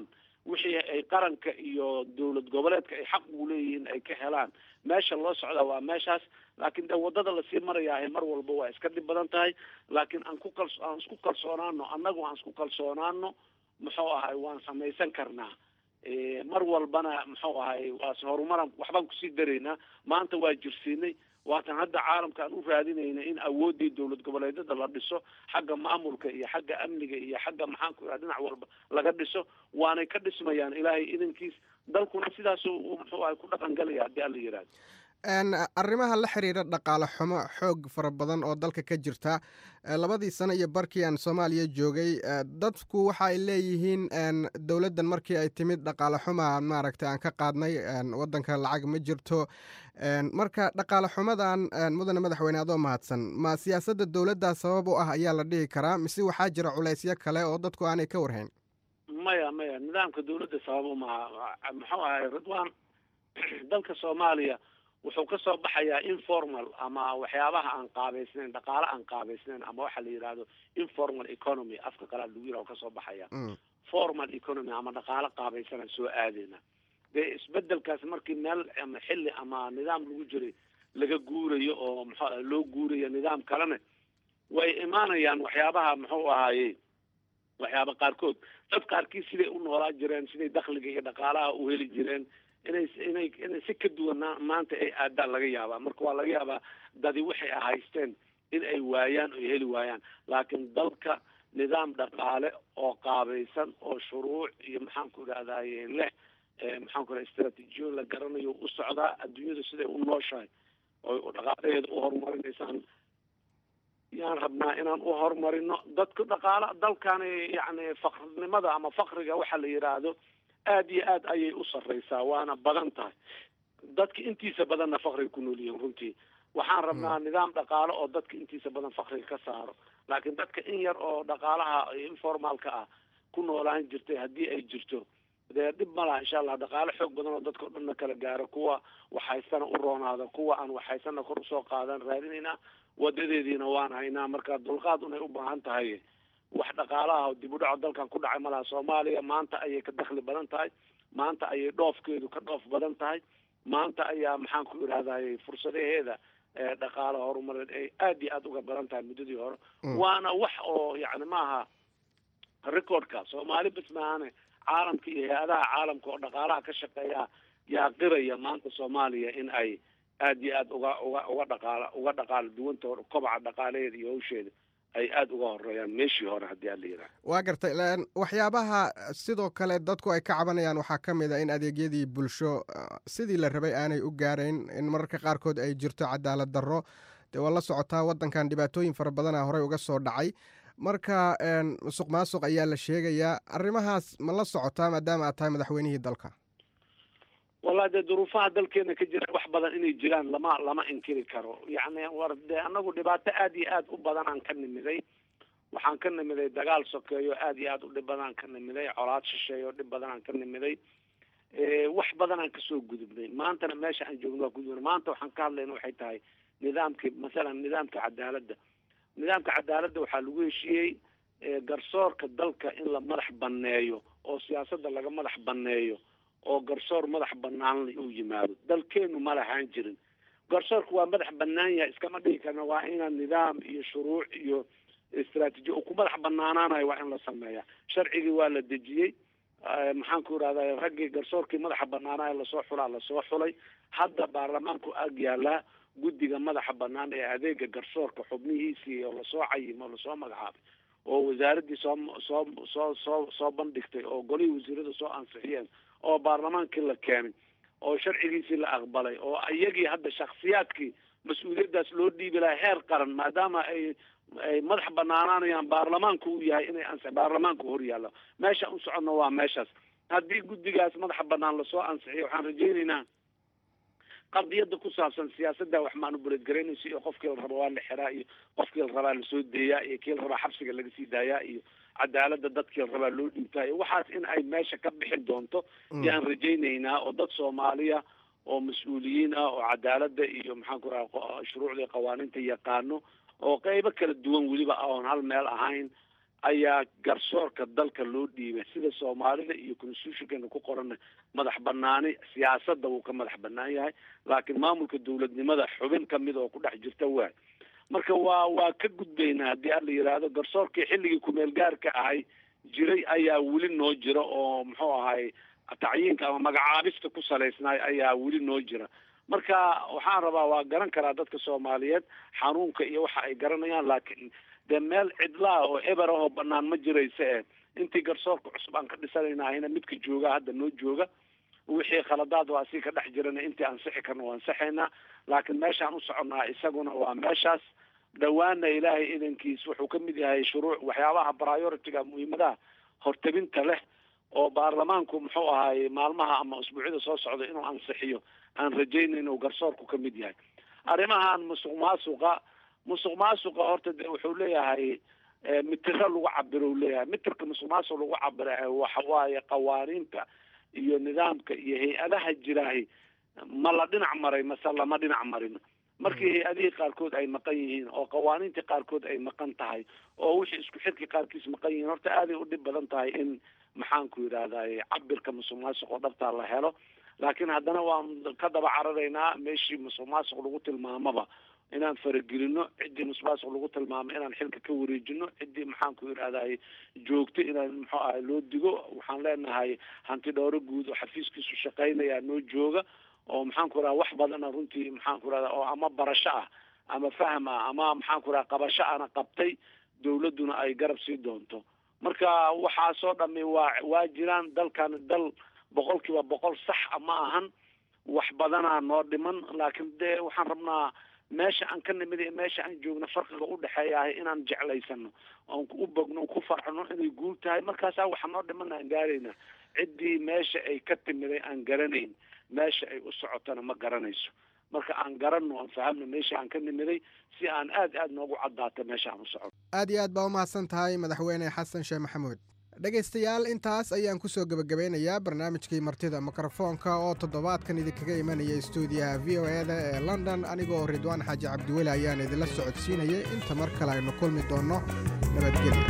wixii ay qaranka iyo dowlad goboleedka ay xaq u leeyihiin ay ka helaan meesha loo socda waa meeshaas laakiin de wadada lasii marayaa mar walba waa iska dhib badan tahay laakiin aan ku kals aan isku kalsoonaano annagu aan isku kalsoonaano muxuu ahay waan samaysan karnaa mar walbana muxuu ahay waa horumaran waxbaan kusii daraynaa maanta waa jirsiinay waatan hadda caalamka aan u raadinayna in awoodii dowlad goboleedyada la dhiso xagga maamulka iyo xagga amniga iyo xagga maxaan ku dhinac walba laga dhiso waanay ka dhismayaan ilaahay idankiis dalkuna sidaas muxuu ahay ku dhaqan galaya haddii alla yidhaahdo arrimaha la xiriira dhaqaale xumo xoog fara badan oo dalka ka jirta labadii sano iyo barkii aan soomaaliya joogay dadku waxa ay leeyihiin dowladdan markii ay timid dhaqaale xuma maaragtay aan ka qaadnay waddanka lacag ma jirto marka dhaqaale xumadan mudane madaxweyne adoo mahadsan ma siyaasadda dowladdaa sabab u ah ayaa la dhihi karaa mise waxaa jira culaysyo kale oo dadku aanay ka warhayn maya maya nidaamka dowladda sabab umaha muxuu ahay ridwaan dalka soomaaliya wuxuu ka soo baxayaa informal ama waxyaabaha aan qaabaysnayn dhaqaale aan qaabaysnayn ama waxa la yidhaahdo informal economy afka kale lagu yidhaho ka soo baxaya formal economy ama dhaqaale qaabaysana soo aadayna dee isbedelkaas markii meel ama xilli ama nidaam lagu jiray laga guurayo oo muxuu loo guurayo nidaam kalena way imaanayaan waxyaabaha muxuu ahaaye waxyaaba qaarkood dad qaarkii siday u noolaa jireen siday dakhliga iyo dhaqaalaha u heli jireen inay inay inay si ka duwan maanta ay aadaan laga yaabaa marka waa laga yaabaa dadi waxay haysteen in ay waayaan oo heli waayaan laakiin dalka nidaam dhaqaale oo qaabaysan oo shuruuc iyo maxaan ku idhahdaye leh maxaan ku idhahda istaraatiijiyo la garanayo u socdaa adduunyada siday u nooshahay oo dhaqaalaheeda u horumarinaysaan yaan rabnaa inaan u horumarino dadka dhaqaala dalkani yacni faqrinimada ama faqriga waxa la yidhaahdo aad iyo aad ayay u sarreysaa waana badan tahay dadka intiisa badanna fakriga ku nool yihiin runtii waxaan rabnaa nidaam dhaqaale oo dadka intiisa badan fakriga ka saaro laakiin dadka in yar oo dhaqaalaha informalka ah ku noolaan jirtay haddii ay jirto dee dhib ma laha insha allah dhaqaale xoog badan oo dadka o dhanna kala gaaro kuwa waxhaystana u roonaada kuwa aan waxhaysana kor usoo qaadan raadinaynaa wadadeediina waan haynaa marka dulqaad unay u baahan tahay wax dhaqaalaha dib u dhaco dalkan ku dhacay malaha soomaaliya maanta ayay ka dakhli badan tahay maanta ayay dhoofkeedu ka dhoof badan tahay maanta ayaa maxaan ku idhahdaye fursadaheeda dhaqaala horumareed ay aad iyo aad uga badan tahay muddadii hore waana wax oo yacni maaha recordka soomaali bas maahane caalamka iyo hay-adaha caalamka oo dhaqaalaha ka shaqeeya yaa qiraya maanta soomaaliya in ay aad iyo aad uga uga uga dhaqaala uga dhaqaala duwanta kobaca dhaqaalaheeda iyo hawsheeda ay aada uga horeeyaan meeshii hore haddii aan la yidhaha waa gartay waxyaabaha sidoo kale dadku ay ka cabanayaan waxaa ka mid a in adeegyadii bulsho sidii la rabay aanay u gaarayn in mararka qaarkood ay jirto cadaalad darro dee waa la socotaa waddankan dhibaatooyin fara badana horey uga soo dhacay marka musuq maasuq ayaa la sheegayaa arrimahaas ma la socotaa maadaama aad tahay madaxweynihii dalka wallahi dee duruufaha dalkeena ka jira wax badan inay jiraan lama lama inkiri karo yacni war dee anagu dhibaato aad iyo aad u badan aan ka nimiday waxaan ka nimiday dagaal sokeeyo aad iyo aad u dhib badan aan ka nimiday colaad shisheeyo dhib badan aan ka nimiday wax badan aan kasoo gudubnay maantana meesha aan joogno waa gudubnay maanta waxaan ka hadlayna waxay tahay nidaamkii masalan nidaamka cadaaladda nidaamka cadaaladda waxaa lagu heshiiyey garsoorka dalka in la madax baneeyo oo siyaasadda laga madax baneeyo oo garsoor madax banaan uu yimaado dalkeenu ma lahaan jirin garsoorku waa madax banaan yahay iskama dhigi karna waa inaan nidaam iyo shuruuc iyo istaraatiijiya uu ku madax banaanaanayo waa in la sameeya sharcigii waa la dejiyey maxaan ku idhahda raggii garsoorkii madaxa banaanaa lasoo xulaa lasoo xulay hadda baarlamaanku ag yaalaa guddiga madaxa banaan ee adeega garsoorka xubnihiisii oo lasoo cayimo lasoo magacaabay oo wasaaraddii soo soo soo soo soo bandhigtay oo golihii wasiirada soo ansixiyeen oo baarlamaankii la keenay oo sharcigiisii la aqbalay oo iyagii hadda shaksiyaadkii mas-uuliyaddaas loo dhiibi lahaa heer qaran maadaama ay ay madax banaanaanayaan baarlamaanku uu yahay inay ansi baarlamaanku hor yaallo meesha u soconno waa meeshaas haddii guddigaas madaxa banaan lasoo ansixiyo waxaan rajaynaynaa qadiyada ku saabsan siyaasadda wax maanu buleedgaraynayso iyo qofkii la rabo waa la xiraa iyo qofkii la rabaa lasoo deeyaa iyo kii la rabaa xabsiga laga sii daayaa iyo cadaaladda dadkii la rabaa loo dhiibtaa iyo waxaas in ay meesha ka bixi doonto yaan rajaynaynaa oo dad soomaaliya oo mas-uuliyiin ah oo cadaaladda iyo maxaan ku raha shuruucdii qawaaniinta yaqaano oo qeybo kala duwan weliba oon hal meel ahayn ayaa garsoorka dalka loo dhiibay sida soomaalida iyo constitutionkeena ku qoran madax banaani siyaasadda wuu ka madax banaan yahay laakiin maamulka dowladnimada xubin kamid oo ku dhex jirta waay marka waa waa ka gudbaynaa haddii aan la yidhaahdo garsoorkii xilligii kumeel gaarka ahay jiray ayaa weli noo jira oo muxuu ahay tacyiinka ama magacaabista ku salaysnaay ayaa weli noo jira marka waxaan rabaa waa garan karaa dadka soomaaliyeed xanuunka iyo waxa ay garanayaan laakiin dee meel cidlaa oo eber ah oo banaan ma jiraysa e intii garsoorka cusub aan ka dhisanaynaahayna midka jooga hadda noo jooga wixii khaladaad waa sii ka dhex jirana intii ansixi karna waa ansixaynaa laakiin meeshaan u soconnaa isaguna waa meeshaas dhawaana ilaahay idankiis wuxuu ka mid yahay shuruuc waxyaabaha priority-ga muhiimadaha hortabinta leh oo baarlamaanku muxuu ahaay maalmaha ama usbuucyada soo socda inuu ansixiyo aan rajaynay inuu garsoorku ka mid yahay arrimahan musuq maasuqa musuq maasuqa horta de wuxuu leeyahay mitiro lagu cabiro u leeyahay mitirka musuq maasuq lagu cabira waxa waaye qawaaniinta iyo nidaamka iyo hay-adaha jiraahi ma la dhinac maray mase lama dhinac marin markii hay-adihii qaarkood ay maqan yihiin oo qawaaniintii qaarkood ay maqan tahay oo wixii isku xirkii qaarkiis maqan yihiin horta aaday u dhib badan tahay in maxaanku yidhaahday cabirka musuq maasuq oo dhabtaa la helo laakiin haddana waan ka daba cararaynaa meeshii musuq maasuq lagu tilmaamaba inaan faragelino ciddii musuq maasuq lagu tilmaamo inaan xilka ka wareejino ciddii maxaanku yidhahday joogto inaan muxuu ahay loo digo waxaan leenahay hanti dhowro guud oo xafiiskiisu shaqaynaya noo jooga oo maxaanku yidhahda wax badana runtii maxaanku yidhahda oo ama barasho ah ama faham ah ama maxaanku yidhahda qabasho ana qabtay dawladduna ay garab sii doonto marka waxaasoo dhami waa waa jiraan dalkan dal boqol kiiba boqol sax ma ahan wax badanaa noo dhiman laakiin dee waxaan rabnaa meesha aan ka nimid iyo meesha aan joogno farqiga u dhexeeyahay inaan jeclaysano oon u bogno ku farxno inay guul tahay markaasaa waxa noo dhiman aan gaarayna ciddii meesha ay ka timiday aan garanayn meesha ay u socotana ma garanayso marka aan garanno aan fahamno meesha aan ka nimiday si aan aad aad noogu caddaato meesha aan u socono aad iyo aad baa umahadsan tahay madaxweyne xasan sheekh maxamuud dhegaystayaal intaas ayaan ku soo gebagabeynayaa barnaamijkii martida mikrofoonka oo toddobaadkan idinkaga imanaya stuudiyaha v o e da ee london anigoo ridwaan xaaji cabdiweli ayaan idinla socodsiinayay inta mar kale aynu kulmi doonno nabadgelya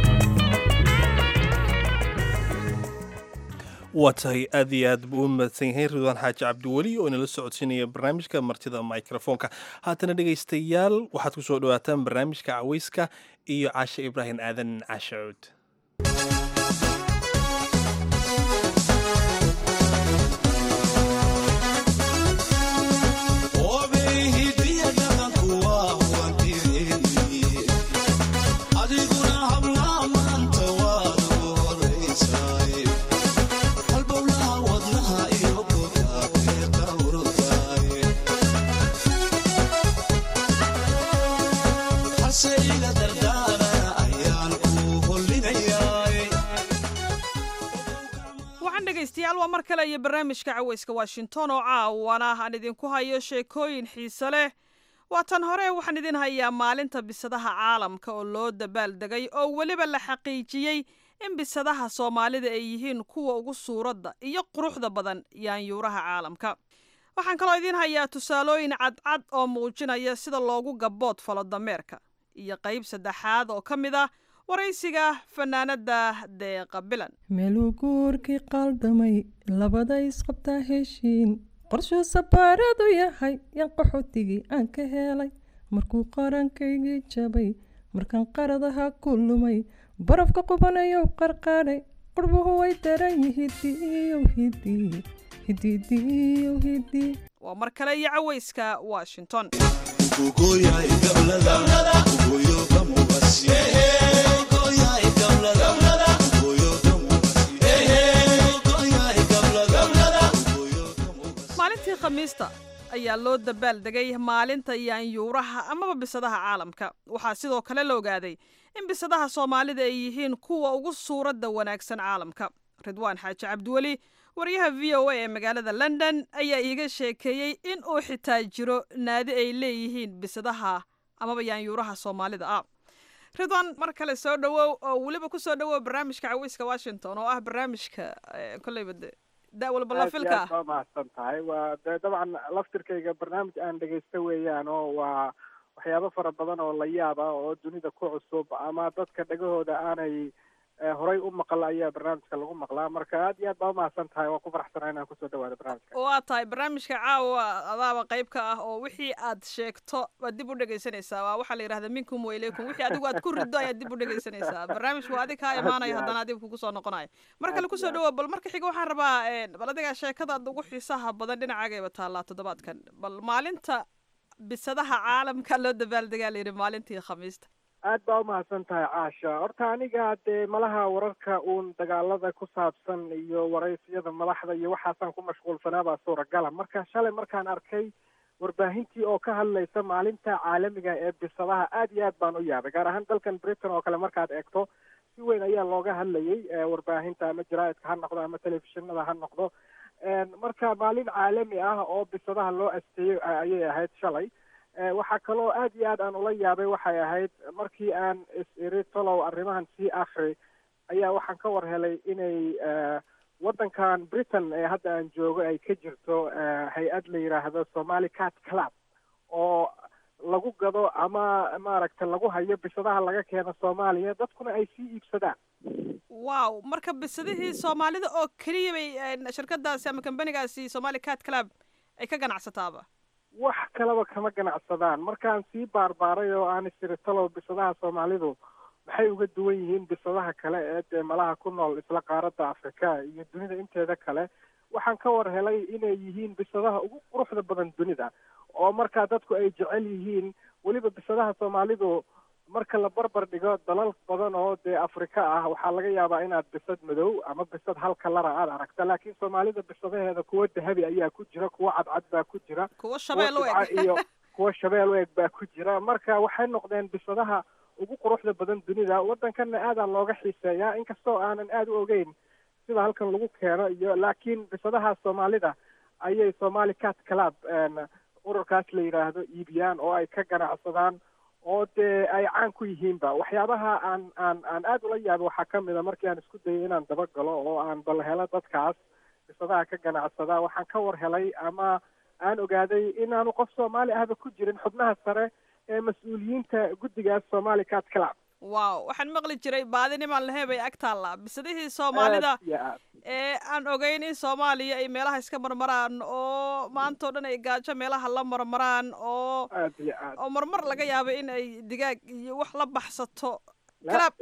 waa tahay aad iyo aad buu u mahadsan yahay ridwaan xaaji cabdiweli oo inala socodsiinaya barnaamijka martida microfoonka haatana dhegaystayaal waxaad ku soo dhawaataan barnaamijka caweyska iyo caashe ibraahim aadan cashacuud waa mar kale iyo barnaamijka caweyska washington oo caawana aan idinku hayo sheekooyin xiise leh waatan hore waxaan idin hayaa maalinta bisadaha caalamka oo loo dabaaldegay oo weliba la xaqiijiyey in bisadaha soomaalida ay yihiin kuwa ugu suuradda iyo quruxda badan yaanyuuraha caalamka waxaan kaloo idin hayaa tusaalooyin cadcad oo muujinaya sida loogu gabood falo dameerka iyo qayb saddexaad oo ka mid ah waraysiga fanaanada deeqa bilan meeluu guurkii qaldamay labada isqabtaa heshiin qorshuu sabaaradu yahay yan qaxootigii aan ka helay markuu qarankaygii jabay markaan qaradaha ku lumay barafka qubanayow qarqaadhay qurbuhu way daran yihidiyow hidi hididiyow hidi waa mar kale iyo caweyska washington maalintii khamiista ayaa loo dabaaldegay maalinta yaanyuuraha amaba bisadaha caalamka waxaa sidoo kale la ogaaday in bisadaha soomaalida ay yihiin kuwa ugu suuradda wanaagsan caalamka ridwaan xaaji cabdiweli wariyaha v o a ee magaalada london ayaa iiga sheekeeyey in uu xitaa jiro naadi ay leeyihiin bisadaha amaba yaanyuuraha soomaalida ah ridwaan mar kale soo dhawow oo weliba ku soo dhawow barnaamijka caweyska washington oo ah barnaamijka kolleyba da walba la filka waa mahadsan tahay waa de dabcan laftirkayga barnaamij aan dhegaysta weeyaan oo waa waxyaabo fara badan oo la yaaba oo dunida ku cusub ama dadka dhagahooda aanay horay u maqal ayaa barnaamijka lagu maqlaa. marka aad iyo aad baa umahadsan tahay, waan ku faraxsanahay inaan kusoo dhawaado barnaamijka. waa tahay barnaamijka caawa adaaba qayb ka ah oo wixii aad sheegto waad dib u dhegaysanaysaa. waa waxaa la yidhahda minkum wa ilaykum, wixii adigu aad ku riddo ayaad dib u dhegaysanaysaa. barnaamijku waa adig kaa imaanaya haddana adiga kugu soo noqonayo. mar kale kusoo dhawoa. bal marka xiga waxaan rabaa bal adiga sheekadaad ugu xiisaha badan dhinacaagayba taallaa toddobaadkan. bal maalinta bisadaha caalamka loo dabaaldegaa layidhi maalintii khamiista. aad baa umahadsan tahay caasha. horta aniga dee malaha wararka uun dagaalada ku saabsan iyo waraysyada madaxda iyo waxaasaan ku mashquulsanaabaa suuragala. marka shalay markaan arkay warbaahintii oo ka hadlaysa maalinta caalamiga ee bisadaha, aad iyo aad baan u yaabay. gaar ahaan dalkan britain oo kale markaad eegto si weyn ayaa looga hadlayay warbaahinta ama jaraa'idka ha noqdo ama telefishinada ha noqdo. marka maalin caalami ah oo bisadaha loo asteeyey ayay ahayd shalay. waxaa kaloo aad iyo aad aan ula yaabay waxay ahayd markii aan is-iri tolow arrimahan sii akri ayaa waxaan ka war helay inay waddankan britain ee hadda aan joogo ay ka jirto hay-ad la yidhaahdo Somali Cat Club oo lagu gado ama maaragta lagu hayo bisadaha laga keeno Soomaaliya, dadkuna ay sii iibsadaan. wow, marka bisadihii Soomaalida oo keliya bay shirkadaasi ama kambanigaasi Somali Cat Club ay ka ganacsataaba? wax kalaba kama ganacsadaan. markaan sii baarbaaray oo aan isiri talow bisadaha Soomaalidu maxay uga duwan yihiin bisadaha kale ee dee malaha ku nool isla qaaradda Afrika iyo dunida inteeda kale, waxaan ka war helay inay yihiin bisadaha ugu quruxda badan dunida oo markaa dadku ay jecel yihiin. weliba bisadaha Soomaalidu marka la barbar dhigo dalal badan oo dee Afrika ah waxaa laga yaabaa inaad bisad madow ama bisad hal kalara aad aragta, laakiin Soomaalida bisadaheeda kuwa dahabi ayaa ku jira, kuwa cadcad baa ku jira, kuwa shabeel u eg iyo kuwa shabeel u eg baa ku jira. marka waxay noqdeen bisadaha ugu quruxda badan dunida. waddankanna aada looga xiiseeyaa inkastoo aanan aada u ogeyn sida halkan lagu keeno iyo laakiin bisadaha Soomaalida ayay Somali Cat Club ururkaas la yidhaahdo iibiyaan oo ay ka ganacsadaan oo dee ay caan ku yihiinba. waxyaabaha aan aan aan aada ula yaabay waxaa ka mid a markii aan isku dayay inaan dabagalo oo aan bal helo dadkaas bisadaha ka ganacsadaa, waxaan ka war helay ama aan ogaaday inaanu qof Soomaali ahba ku jirin xubnaha sare ee mas-uuliyiinta guddigaas Somali Cat Club. wow, waxaan maqli jiray baadinimaan laheeb ay ag taallaa bisadihii Soomaalida ee aan ogeyn in Soomaaliya ay meelaha iska marmaraan oo maanta oo dhan ay gaajo meelaha la marmaraan oo oo marmar laga yaabo in ay digaag iyo wax la baxsato. kalaab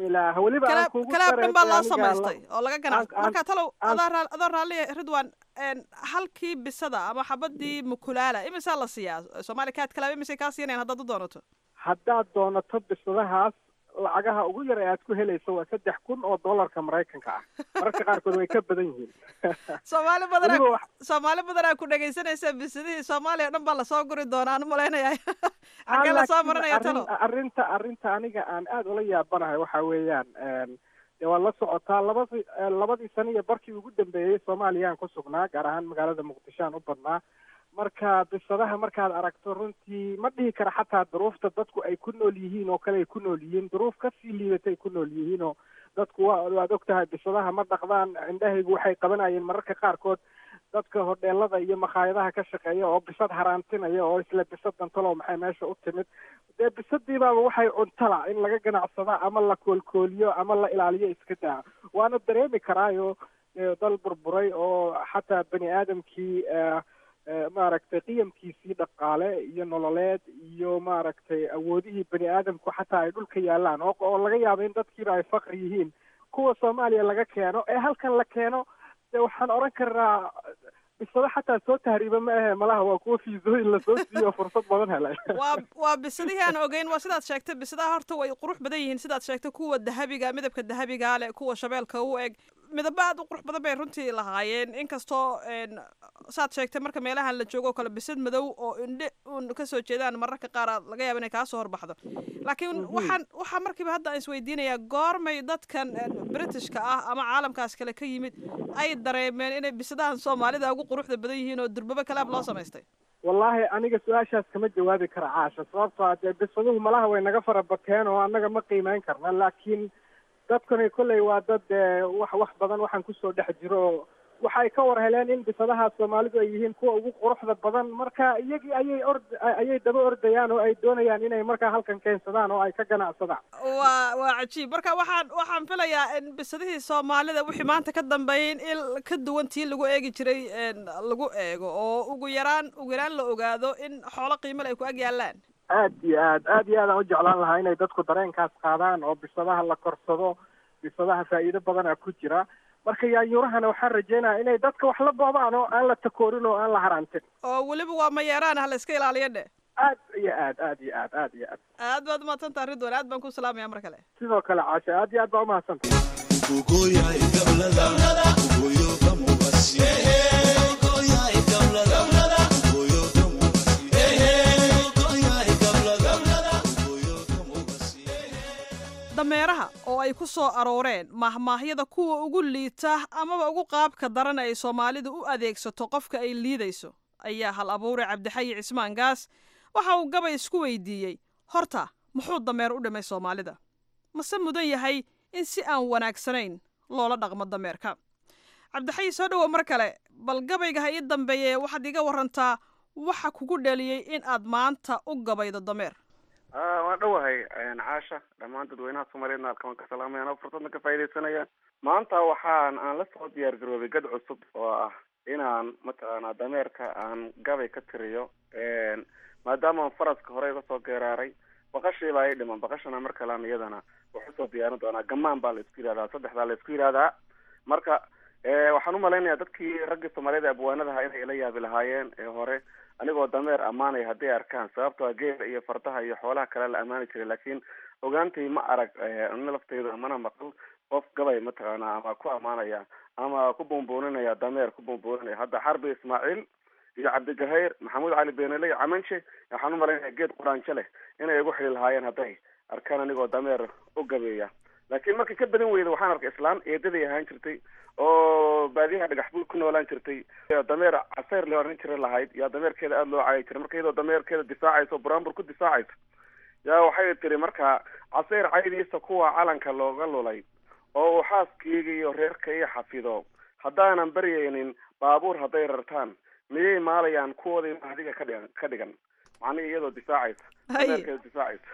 kalaab dhan baa loo samaystay oo laga ganacsa. marka talow adoo raalli Ridwan, halkii bisada ama xabadii mukulaala imisaa la siiyaa Somali Cat Club? imisay kaa siinayaan haddaad u doonato? haddaad doonato bisadahaas lacagaha ugu yar ee aad ku helayso waa saddex kun oo dollarka Maraykanka ah. mararka qaarkood way ka badan yihiin. Soomaali badan Soomaali badan ku dhagaysanaysa bisadihii Soomaaliya dhan baa la soo guri doonaa aan malaynayaa. xagee la soo marinaya talo? arrinta arrinta aniga aan aada ula yaabanahay waxa weeyaan dee waa la socotaa labadii labadii sano iyo barkii ugu dambeeyey Soomaaliyaan ku sugnaa, gaar ahaan magaalada Muqdisho aan u badnaa. marka bisadaha markaad aragto runtii ma dhihi kara xataa duruufta dadku ay ku nool yihiin oo kale ay ku nool yihiin, duruuf kasii liidatay ku nool yihiin oo dadku waa waad ogtahay bisadaha ma dhaqdaan. indhahaygu waxay qabanayeen mararka qaarkood dadka hodheelada iyo makhaayadaha ka shaqeeya oo bisad haraantinaya oo isla bisadan talow maxay meesha u timid. dee bisadiibaaba waxay cuntala in laga ganacsada ama la koolkooliyo ama la ilaaliyo iska daa. waana dareemi karaayo dal burburay oo xataa bani aadamkii maaragtay qiyamkiisii dhaqaale iyo nololeed iyo maaragtay awoodihii bani aadamku xataa ay dhulka yaalaan oo oo laga yaabo in dadkiiba ay faqri yihiin. kuwa Soomaaliya laga keeno ee halkan la keeno dee waxaan oran karaa bisada xataa soo tahriiba ma ahe malaha waa kuwa fiisooyin lasoo siiyo fursad badan helay. waa waa bisadihii aan ogeyn. waa sidaad sheegtay bisadaha horta way qurux badan yihiin sidaad sheegtay, kuwa dahabiga midabka dahabiga leh, kuwa shabeelka u eg midaba aad u qurux badan bay runtii lahaayeen. inkastoo saad sheegtay marka meelahan la joogo kale bisad madow oo indhe uun kasoo jeedaan mararka qaar laga yaabo inay kaasoo horbaxdo. laakiin waxaan waxaa markiiba hadda aan isweydiinayaa goormay dadkan Britishka ah ama caalamkaas kale ka yimid ay dareemeen inay bisadahan Soomaalida ugu quruxda badan yihiin oo durbaba kalaab loo samaystay? wallaahi aniga su-aashaas kama jawaabi kara caasha, sababtoo ah dee bisaduhu malaha way naga fara bateen oo annaga ma qiimeyn karna. laakiin dadkani kolley waa dad wax wax badan waxaan kusoo dhex jiro waxay ka war heleen in bisadaha soomaalidu ay yihiin kuwa ugu quruxda badan marka iyagii ayay ord ayay daba ordayaan oo ay doonayaan inay markaa halkan keensadaan oo ay ka ganacsadaan waa waa cajiib marka waxaan waxaan filayaa in bisadihii soomaalida wixii maanta ka dambeeyay in il ka duwan tii lagu eegi jiray lagu eego oo ugu yaraan ugu yaraan la ogaado in xoolo qiimo leh ay ku ag yaalaan aad iyo aad aad iyo aad aan u jeclaan lahaa inay dadku dareenkaas qaadaan oo bisadaha la korsado bisadaha faa'iido badana ku jira marka yaanyuurahana waxaan rajaynayaa inay dadka wax la boobaan oo aan la takoorin oo aan la haraantin oo weliba waa mayeeraan ha la iska ilaaliyo dhe aad iyo aad aad iyo aad aad iyo aad aad baad umahadsantaha ridwan aad baan ku salaamaya mar kale sidoo kale caasha aad iyo aad baa umahadsantaha dameeraha oo ay ku soo arooreen mahmaahyada kuwa ugu liita amaba ugu qaabka daran ay soomaalidu u adeegsato qofka ay liidayso ayaa hal abuure cabdixayi cismaan gaas waxa uu gabay isku weydiiyey horta muxuu dameer u dhimay soomaalida mase mudan yahay in si aan wanaagsanayn loola dhaqmo dameerka cabdixayi soo dhowow mar kale bal gabayga ha ii dambeeye waxaad iga warantaa waxa kugu dhaliyey in aad maanta u gabaydo dameer waan dhowahay caasha dhammaan dadweynaha soomaaliyeedna halkan waan ka salaamayaan oo fursadna ka faaidaysanayaan maanta waxaan aan la soo diyaar garoobay gad cusub oo ah inaan mataqaanaa dameerka aan gabay ka tiriyo maadaama faraska hore iga soo geeraaray baqashiibaa i dhiman baqashana mar kalean iyadana waxu soo diyaarin doonaa gamaan baa la isku yihahdaa saddexdaa la isku yihahdaa marka waxaan umalaynayaa dadkii raggii soomaaliyada abwaanadaha inay ila yaabi lahaayeen ee hore anigoo dameer ammaanay hadday arkaan sababtoo geela iyo fardaha iyo xoolaha kale la ammaani jiray laakiin ogaantay ma arag ana lafteyda amana maqal qof gabay mataqaanaa ama ku ammaanaya ama ku buunbuuninaya dameer ku buunbuuninaya hadda xarbi ismaaciil iyo cabdigahayr maxamuud cali beenaley camanje waxaan umalaynaya geed quraanjo leh inay igu xili lahaayeen hadday arkaan anigoo dameer u gabeeya laakiin markay ka badan weyda waxaan arkay islaan eedaday ahaan jirtay oo baadiyaha dhagax buul ku noolaan jirtay dameer caseyr le oran jira lahayd yaa dameerkeeda aada loo caayi jiray marka iyadoo dameerkeeda difaacaysa o buraanbur ku difaacaysa yaa waxay tiri marka caseyr caydiisa kuwa calanka looga lulay oo uu xaaskeyga iyo reerka ii xafido haddaanan baryaynin baabuur hadday rartaan miyay maalayaan kuwooday mahdiga ka dhigan ka dhigan macnihi iyadoo difaacaysa dameerkeeda difaacaysa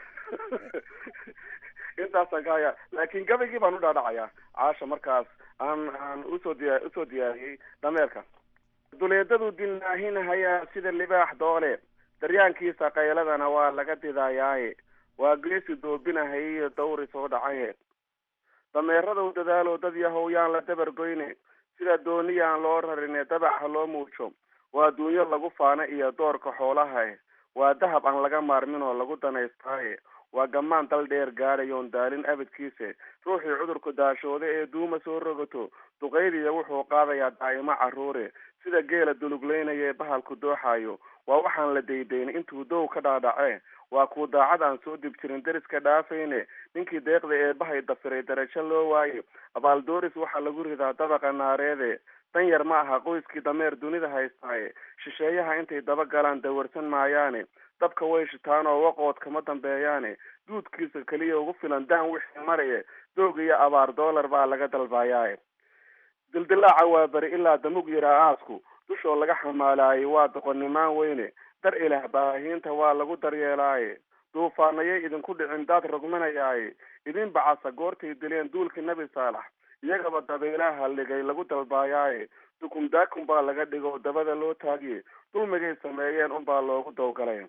intaasaan ka hayaa laakiin gabaygii baan u dhaadhacayaa caasha markaas aan aan usoo diya usoo diyaariyey dameerka duleedadu dilnaahinhayaa sida libaax doole daryaankiisa qayladana waa laga didayaaye waa geesi doobinahay iyo dawri soo dhacaye dameeradow dadaalo dad yahow yaan la dabargoyne sida dooniyaan loo rarine dabaxa loo muujo waa duunyo lagu faana iyo doorka xoolaha waa dahab aan laga maarmin oo lagu danaystaaye waa gamaan dal dheer gaadhayoon daalin abadkiisa ruuxii cudurku daashooda ee duuma soo rogato duqaydiya wuxuu qaadayaa daa'imo carruure sida geela dulugleynaya ee bahalku dooxayo waa waxaan la daydayn intuu dow ka dhaadhace waa kuu daacad aan soo dib jirin deriska dhaafayne ninkii deeqda ee bahay dafiray darajo loo waaye abaaldooris waxaa lagu ridaa dabaqa naareede dan yar ma aha qoyskii dameer dunida haystaaye shisheeyaha intay daba galaan dawarsan maayaane dabka way shitaan oo waqood kama dambeeyaane duudkiisa keliya ugu filan daan wixii maraye doog iyo abaar doolar baa laga dalbaayaaye dildilaaca waa bari ilaa damug yaraa aasku dushoo laga xamaalaaye waa doqonimaan weyne dar ilaah baahiinta waa lagu daryeelaaye duufaanayay idinku dhicin daad rogmanayaaye idin bacasa goortay dileen duulkii nebi saalax iyagaba dabeelaha ligay lagu dalbaayaaye dukum daakum baa laga dhigo dabada loo taagiye dulmigay sameeyeen unbaa loogu dawgalay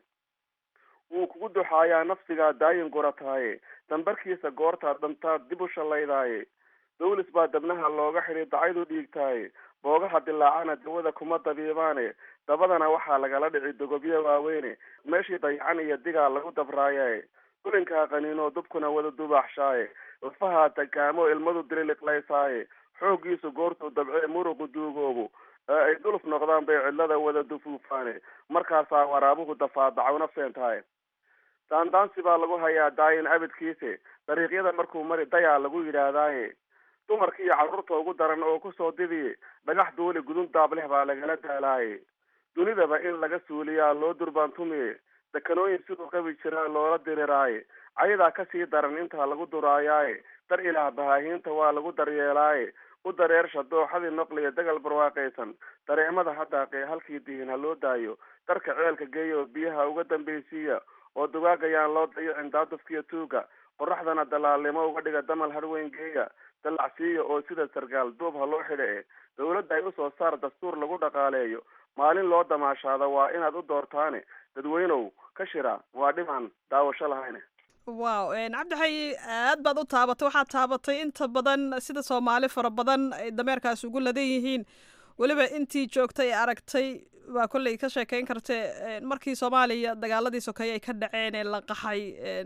wuu kugu duxaayaa nafsigaa daayin gurataaye dambarkiisa goortaad dhantaad dib u shallaydaaye dawlis baa dabnaha looga xidhay dacaydu dhiigtaaye boogaha dilaacana dawada kuma dabiibaane dabadana waxaa lagala dhici dogobyo waaweyne meeshii dayacan iyo digaa lagu dabraayae dulinkaa qaniinoo dubkuna wada dubaaxshaaye lafahaa tagaamo ilmadu diriliqlaysaaye xooggiisu goortuu dabcee muruqu duugoobu ee ay duluf noqdaan bay cidlada wada dufuufaane markaasaa waraabuhu dafaadacawna feentaaye daandaansi baa lagu hayaa daayin abadkiise dariiqyada markuu mari dayaa lagu yidhaahdaaye dumarka iyo carruurta ugu daran oo kusoo didiye dhagax duuli gudun daableh baa lagala daalaaye dunidaba in laga suuliyaa loo durbaantumiye dekanooyin siduu qabi jiraa loola diriraaye cayadaa kasii daran intaa lagu duraayaaye dar ilaah bahaahiinta waa lagu daryeelaaye u dareersha dooxadii noqliya dagal barwaaqaysan dareemada hadaaqee halkii dihin ha loo daayo darka ceelka geeya oo biyaha uga dambaysiiya oo dugaagayaan loo dayicin daadufkiya tuuga qoraxdana dalaalnimo uga dhiga damal harweyn geeya dalacsiiya oo sida sargaal duub ha loo xidha e dawladda ay usoo saar dastuur lagu dhaqaaleeyo maalin loo damaashaada waa inaad u doortaane dadweynow ka shira waa dhimaan daawasho lahayne wow cabdixay aad baad u taabatay waxaad taabatay inta badan sida soomaali fara badan ay dameerkaas ugu ladan yihiin weliba intii joogtay ee aragtay waa kolley ka sheekeyn kartee markii soomaaliya dagaaladii sokeeye ay ka dhaceen ee la qaxay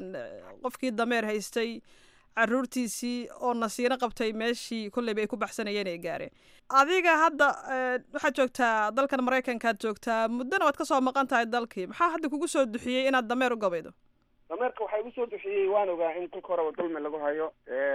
qofkii dameer haystay caruurtiisii oo nasiino qabtay meeshii kolleyba ay ku baxsanayeen ay gaareen adiga hadda waxaad joogtaa dalkan maraykankaad joogtaa muddana waad kasoo maqan tahay dalkii maxaa hadda kugu soo duxiyey inaad dameer u gabaydo dameerka waxaa igu soo duxiyey waan ogaa in kolka horeba dulmi lagu hayo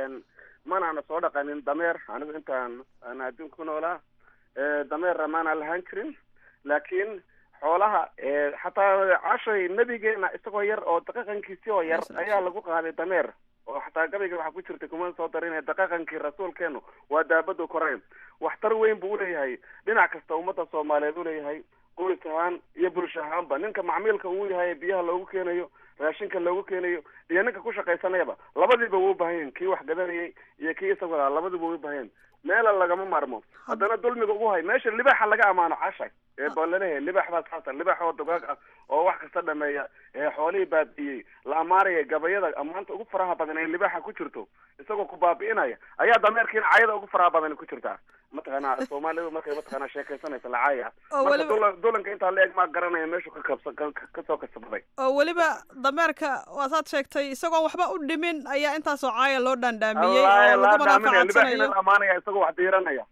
manaana soo dhaqanin dameer anigu intaan aan adduunka ku noolaa dameerna maanaan lahaan jirin laakiin xoolaha xataa cashay nabigeena isagoo yar oo daqaqankiisii oo yar ayaa lagu qaaday dameer oo xataa gabayga waxaa ku jirta kuma soo darin daqaqankii rasuulkeenu waa daabadu koreyn waxtar weyn buu uleeyahay dhinac kasta ummadda soomaaliyeed uleeyahay qoys ahaan iyo bulsho ahaanba ninka macmiilka uu yahay biyaha loogu keenayo raashinka loogu keenayo iyo ninka ku shaqaysanayaba labadiiba wuu bahayen kii wax gadanayay iyo kii isagoo labadiiba way bahayen meela lagama maarmo haddana dulmiga ugu hay meesha libaaxa laga amaano cashay ee balalehe libaax baa saasa libaax oo dugaag ah oo wax kasta dhameeya ee xoolihii baabi'iyey la amaanaya gabayada ammaanta ugu faraha badan ee libaaxa ku jirto isagoo ku baabi'inaya ayaa dameerkiina cayada ugu faraha badan ku jirtaa mataqaanaa soomaalidu markay mataqaanaa sheekaysanaysa lacaaya marka dulanka intaa la eg maa garanaya meeshu ka kabsan kasoo kasbaday oo weliba dameerka waasaad sheegtay isagoo waxba u dhimin ayaa intaasoo caaya loo dhaandhaamiyey oo lagu manaafacadsanayo amaanaya isagoo wax diiranaya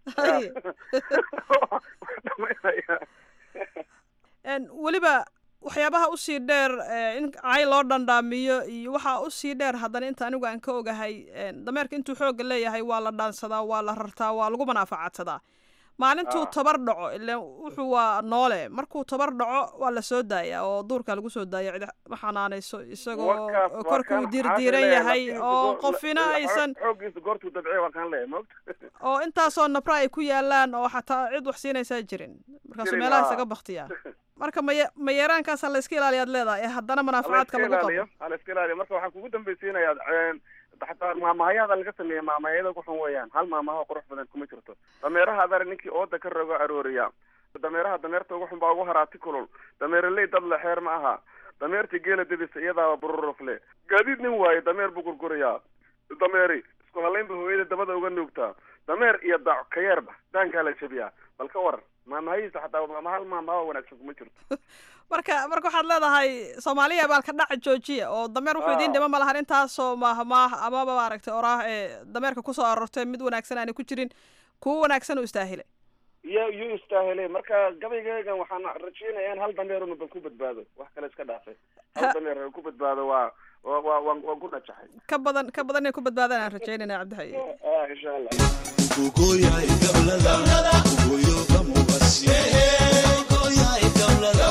weliba waxyaabaha usii dheer in cay loo dhandhaamiyo iyo waxaa usii dheer haddana inta anigu aan ka ogahay dameerka intuu xooga leeyahay waa la dhaansadaa waa la rartaa waa lagu manaafacaadsadaa maalintuu tabar dhaco ile wuxuu waa noole markuu tabar dhaco waa la soo daaya oo duurka lagu soo daaya cid ma xanaanayso isagoo korka uu diirdiiran yahay oo qofina aysan xoogiisa goortuu dabciye waa kaan leeyahay moogta oo intaasoo nabra ay ku yaalaan oo xataa cid wax siinaysaa jirin markaasuu meelaha isaga baktiyaa marka may mayeeraankaasa la iska ilaaliyaad leedahay ee haddana manaafacaadka lagu qabo hala iska ilaaliyo marka waxaan kugu dambaysiinayaa xataa maamahayada laga sameeya maamahayada ku xun weeyaan hal maamaha qurux badan kuma jirto dameeraha adar ninkii ooda ka rogo arooriya dameeraha dameerta ugu xun baa ugu haraati kulul dameeraley dadle xeer ma aha dameertii geela debisa iyadaaba bururufle gaadiid nin waaye dameer buu gurgurayaa dameeri isku halayn ba hooyada dabada uga nuugtaa dameer iyo dac kayeerba daankaa la jabiyaa bal ka waran maamahayiisa xataa maama hal maamaha wanaagsan kuma jirto marka marka waxaad leedahay soomaaliya baalka dhaca joojiya oo dameer wuxuu idiin dhima ma lahan intaasoo maahmaah amaba maaragtay oraah ee dameerka kusoo aroortay mid wanaagsan aanay ku jirin kuwa wanaagsan u istaahilay iyo iyuu istaahilay marka gabaygaygan waxaan rajaynaya in hal dameer una bal ku badbaado wax kale iska dhaafay hal dameer ku badbaado waa wa wa waan waan ku dhajaxay ka badan ka badan inay ku badbaadaan aan rajaynayna cabdihay ah insha allah kugoyahay gablada kugoyo kamubasi kugoyahay gablada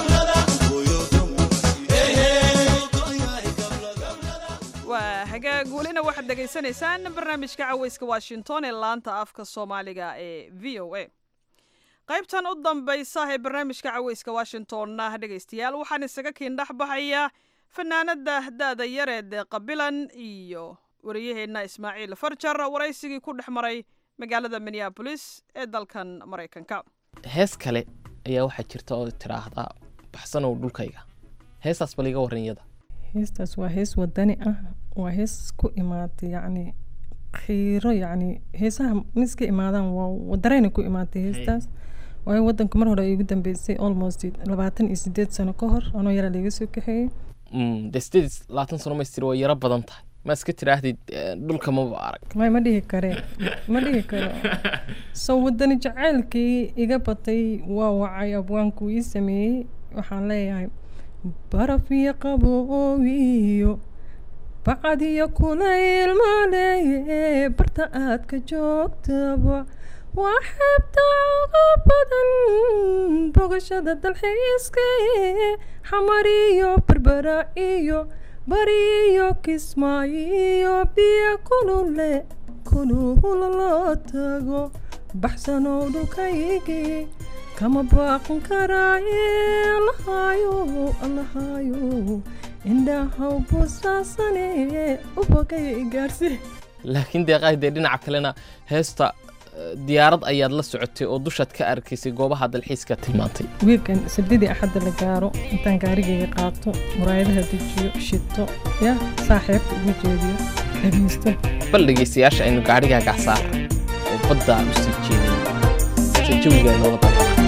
waa hagaag welina waxaad dhegaysanaysaan barnaamijka caweyska washington ee laanta afka soomaaliga ee v o a qaybtan u dambaysa ee barnaamijka caweyska washingtonna dhegaystayaal waxaan isaga kiindhex baxaya fanaanada da-da yareed qabilan iyo wariyaheenna ismaaciil farjar waraysigii ku dhex maray magaalada minneabolis ee dalkan maraykanka hees kale ayaa waxaa jirta oo tiraahdaa baxsanow dhulkayga heestaas bal iga warran iyada heestaas waa hees wadani ah waa hees ku imaatay yacni khiiro yacni heesaha niska imaadaan waa wadareyna ku imaatay heestaas waayo wadanka mar hore ay igu dambeysay almost labaatan iyo sideed sano ka hor anoo yara laga soo kaxeeyey de sideed labaatan sano maystir waa yaro badan tahay ma iska tiraahdid dhulka maba arag may ma dhihi kareen ma dhihi karo soo wadani jacaylkii iga batay waa wacay abwaanku ii sameeyey waxaan leeyahay baraf iyo qaboowiyo bacad iyo kulayl maleeye barta aad ka joogtaba waa xeebta uga badan bogashada dalxiiska xamar iyo berbera iyo bariyo kismaayo biyo kulule kuluhula loo tago baxsanoo dhulkaygii kama baaqan karaaye allahayo allahayo indhahaw busaasane ubogay gaarsi laakiin deeqahay dee dhinaca kalena heesta diyaarad ayaad la socotay oo dushaad ka arkaysay goobaha dalxiiska tilmaantay wiilkan sabdidii axadda la gaaro intaan gaarigayga qaato muraayadaha dejiyo shito ya saaxiibka ugu jeediyo dhegeysto bal dhegeystayaasha aynu gaarigaaga gaxsaar oo badda u sii jeedin jawiga nabadda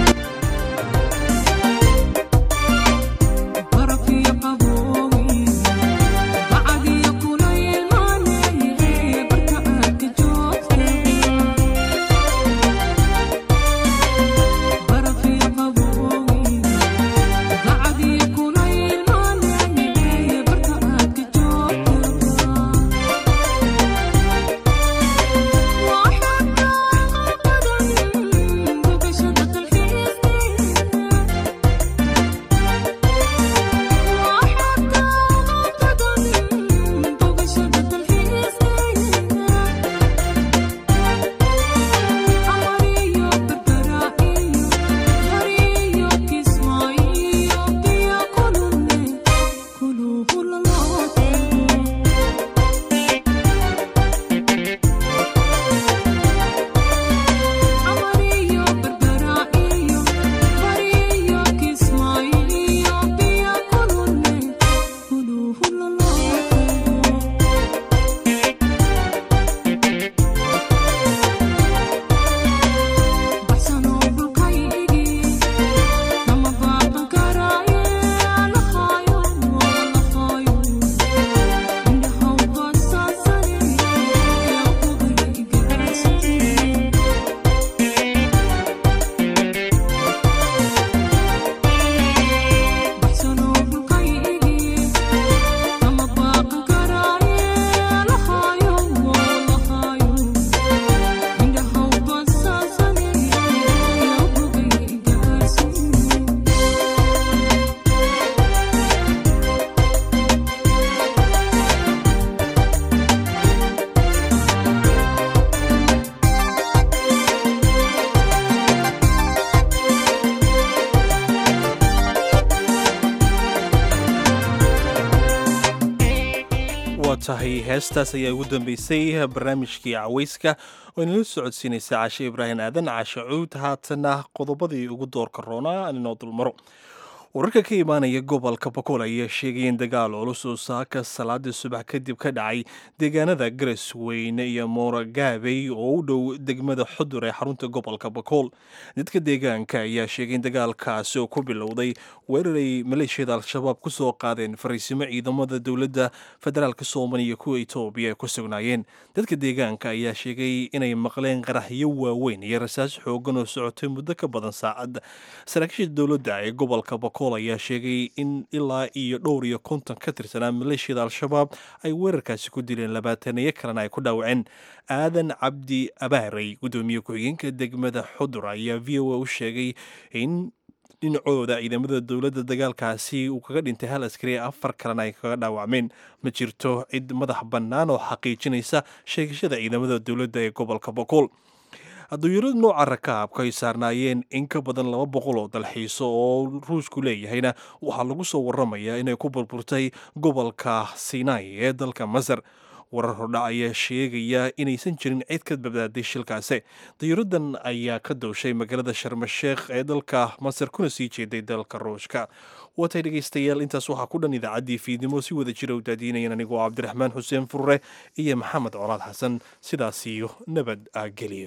tahay heestaas ayaa ugu dambeysay barnaamijkii cawayska oo inala socodsiinaysa caashe ibraahim aadan caashe cuud haatana qodobadii ugu doorka roonaa inoo dulmaro wararka ka imaanaya gobolka bakool ayaa sheegaya in dagaal culus oo saaka salaadii subax kadib ka dhacay deegaanada garasweyne iyo mooragaabey oo u dhow degmada xudur ee xarunta gobolka bakool dadka deegaanka ayaa sheegay in dagaalkaasi oo ku bilowday weeraray maleeshiyada al-shabaab ku soo qaadeen fariisimo ciidamada dowladda federaalka soomaaliya kuwa etoobiya ay ku sugnaayeen dadka deegaanka ayaa sheegay inay maqleen qaraxyo waaweyn iyo rasaas xoogan oo socotay muddo ka badan saacad saraakiisha dowladda ee gobolka bakool ayaa sheegay in ilaa iyo dhowr iyo konton ka tirsanaa maleeshiyada al-shabaab ay weerarkaasi ku dileen labaataniyo kalena ay ku dhaawaceen aadan cabdi abaarey gudoomiye ku-xigeenka degmada xudur ayaa v o a u sheegay in dhinacooda ciidamada dowladda dagaalkaasi uu kaga dhintay hal askari afar kalena ay kaga dhaawacmeen ma jirto cid madax bannaan oo xaqiijinaysa sheegashada ciidamada dowladda ee gobolka bakool dayuurada nooca rakaabka ay saarnaayeen in ka badan laba boqol oo dalxiiso oo ruushku leeyahayna waxaa lagu soo waramayaa inay ku burburtay gobolka sinai ee dalka masar warar hordhac ayaa sheegaya inaysan jirin cid ka badbaaday shilkaasi dayuuradan ayaa ka dowshay magaalada sharmasheekh ee dalka masar kuna sii jeeday dalka ruushka waatay dhegaystayaal intaas waxaa ku dhan idaacaddii fiidnimo si wada jira u daadiinayaan anigoo cabdiraxmaan xuseen furre iyo maxamed colaad xasan sidaas iyo nabad geliyo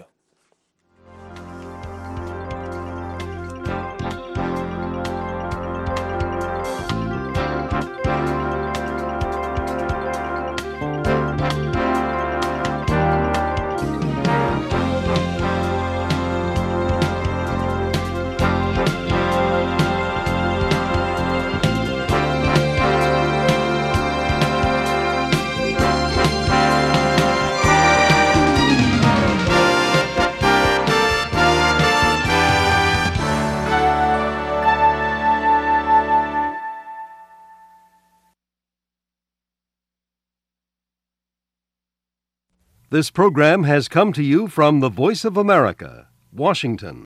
This program has come to you from the Voice of America, Washington.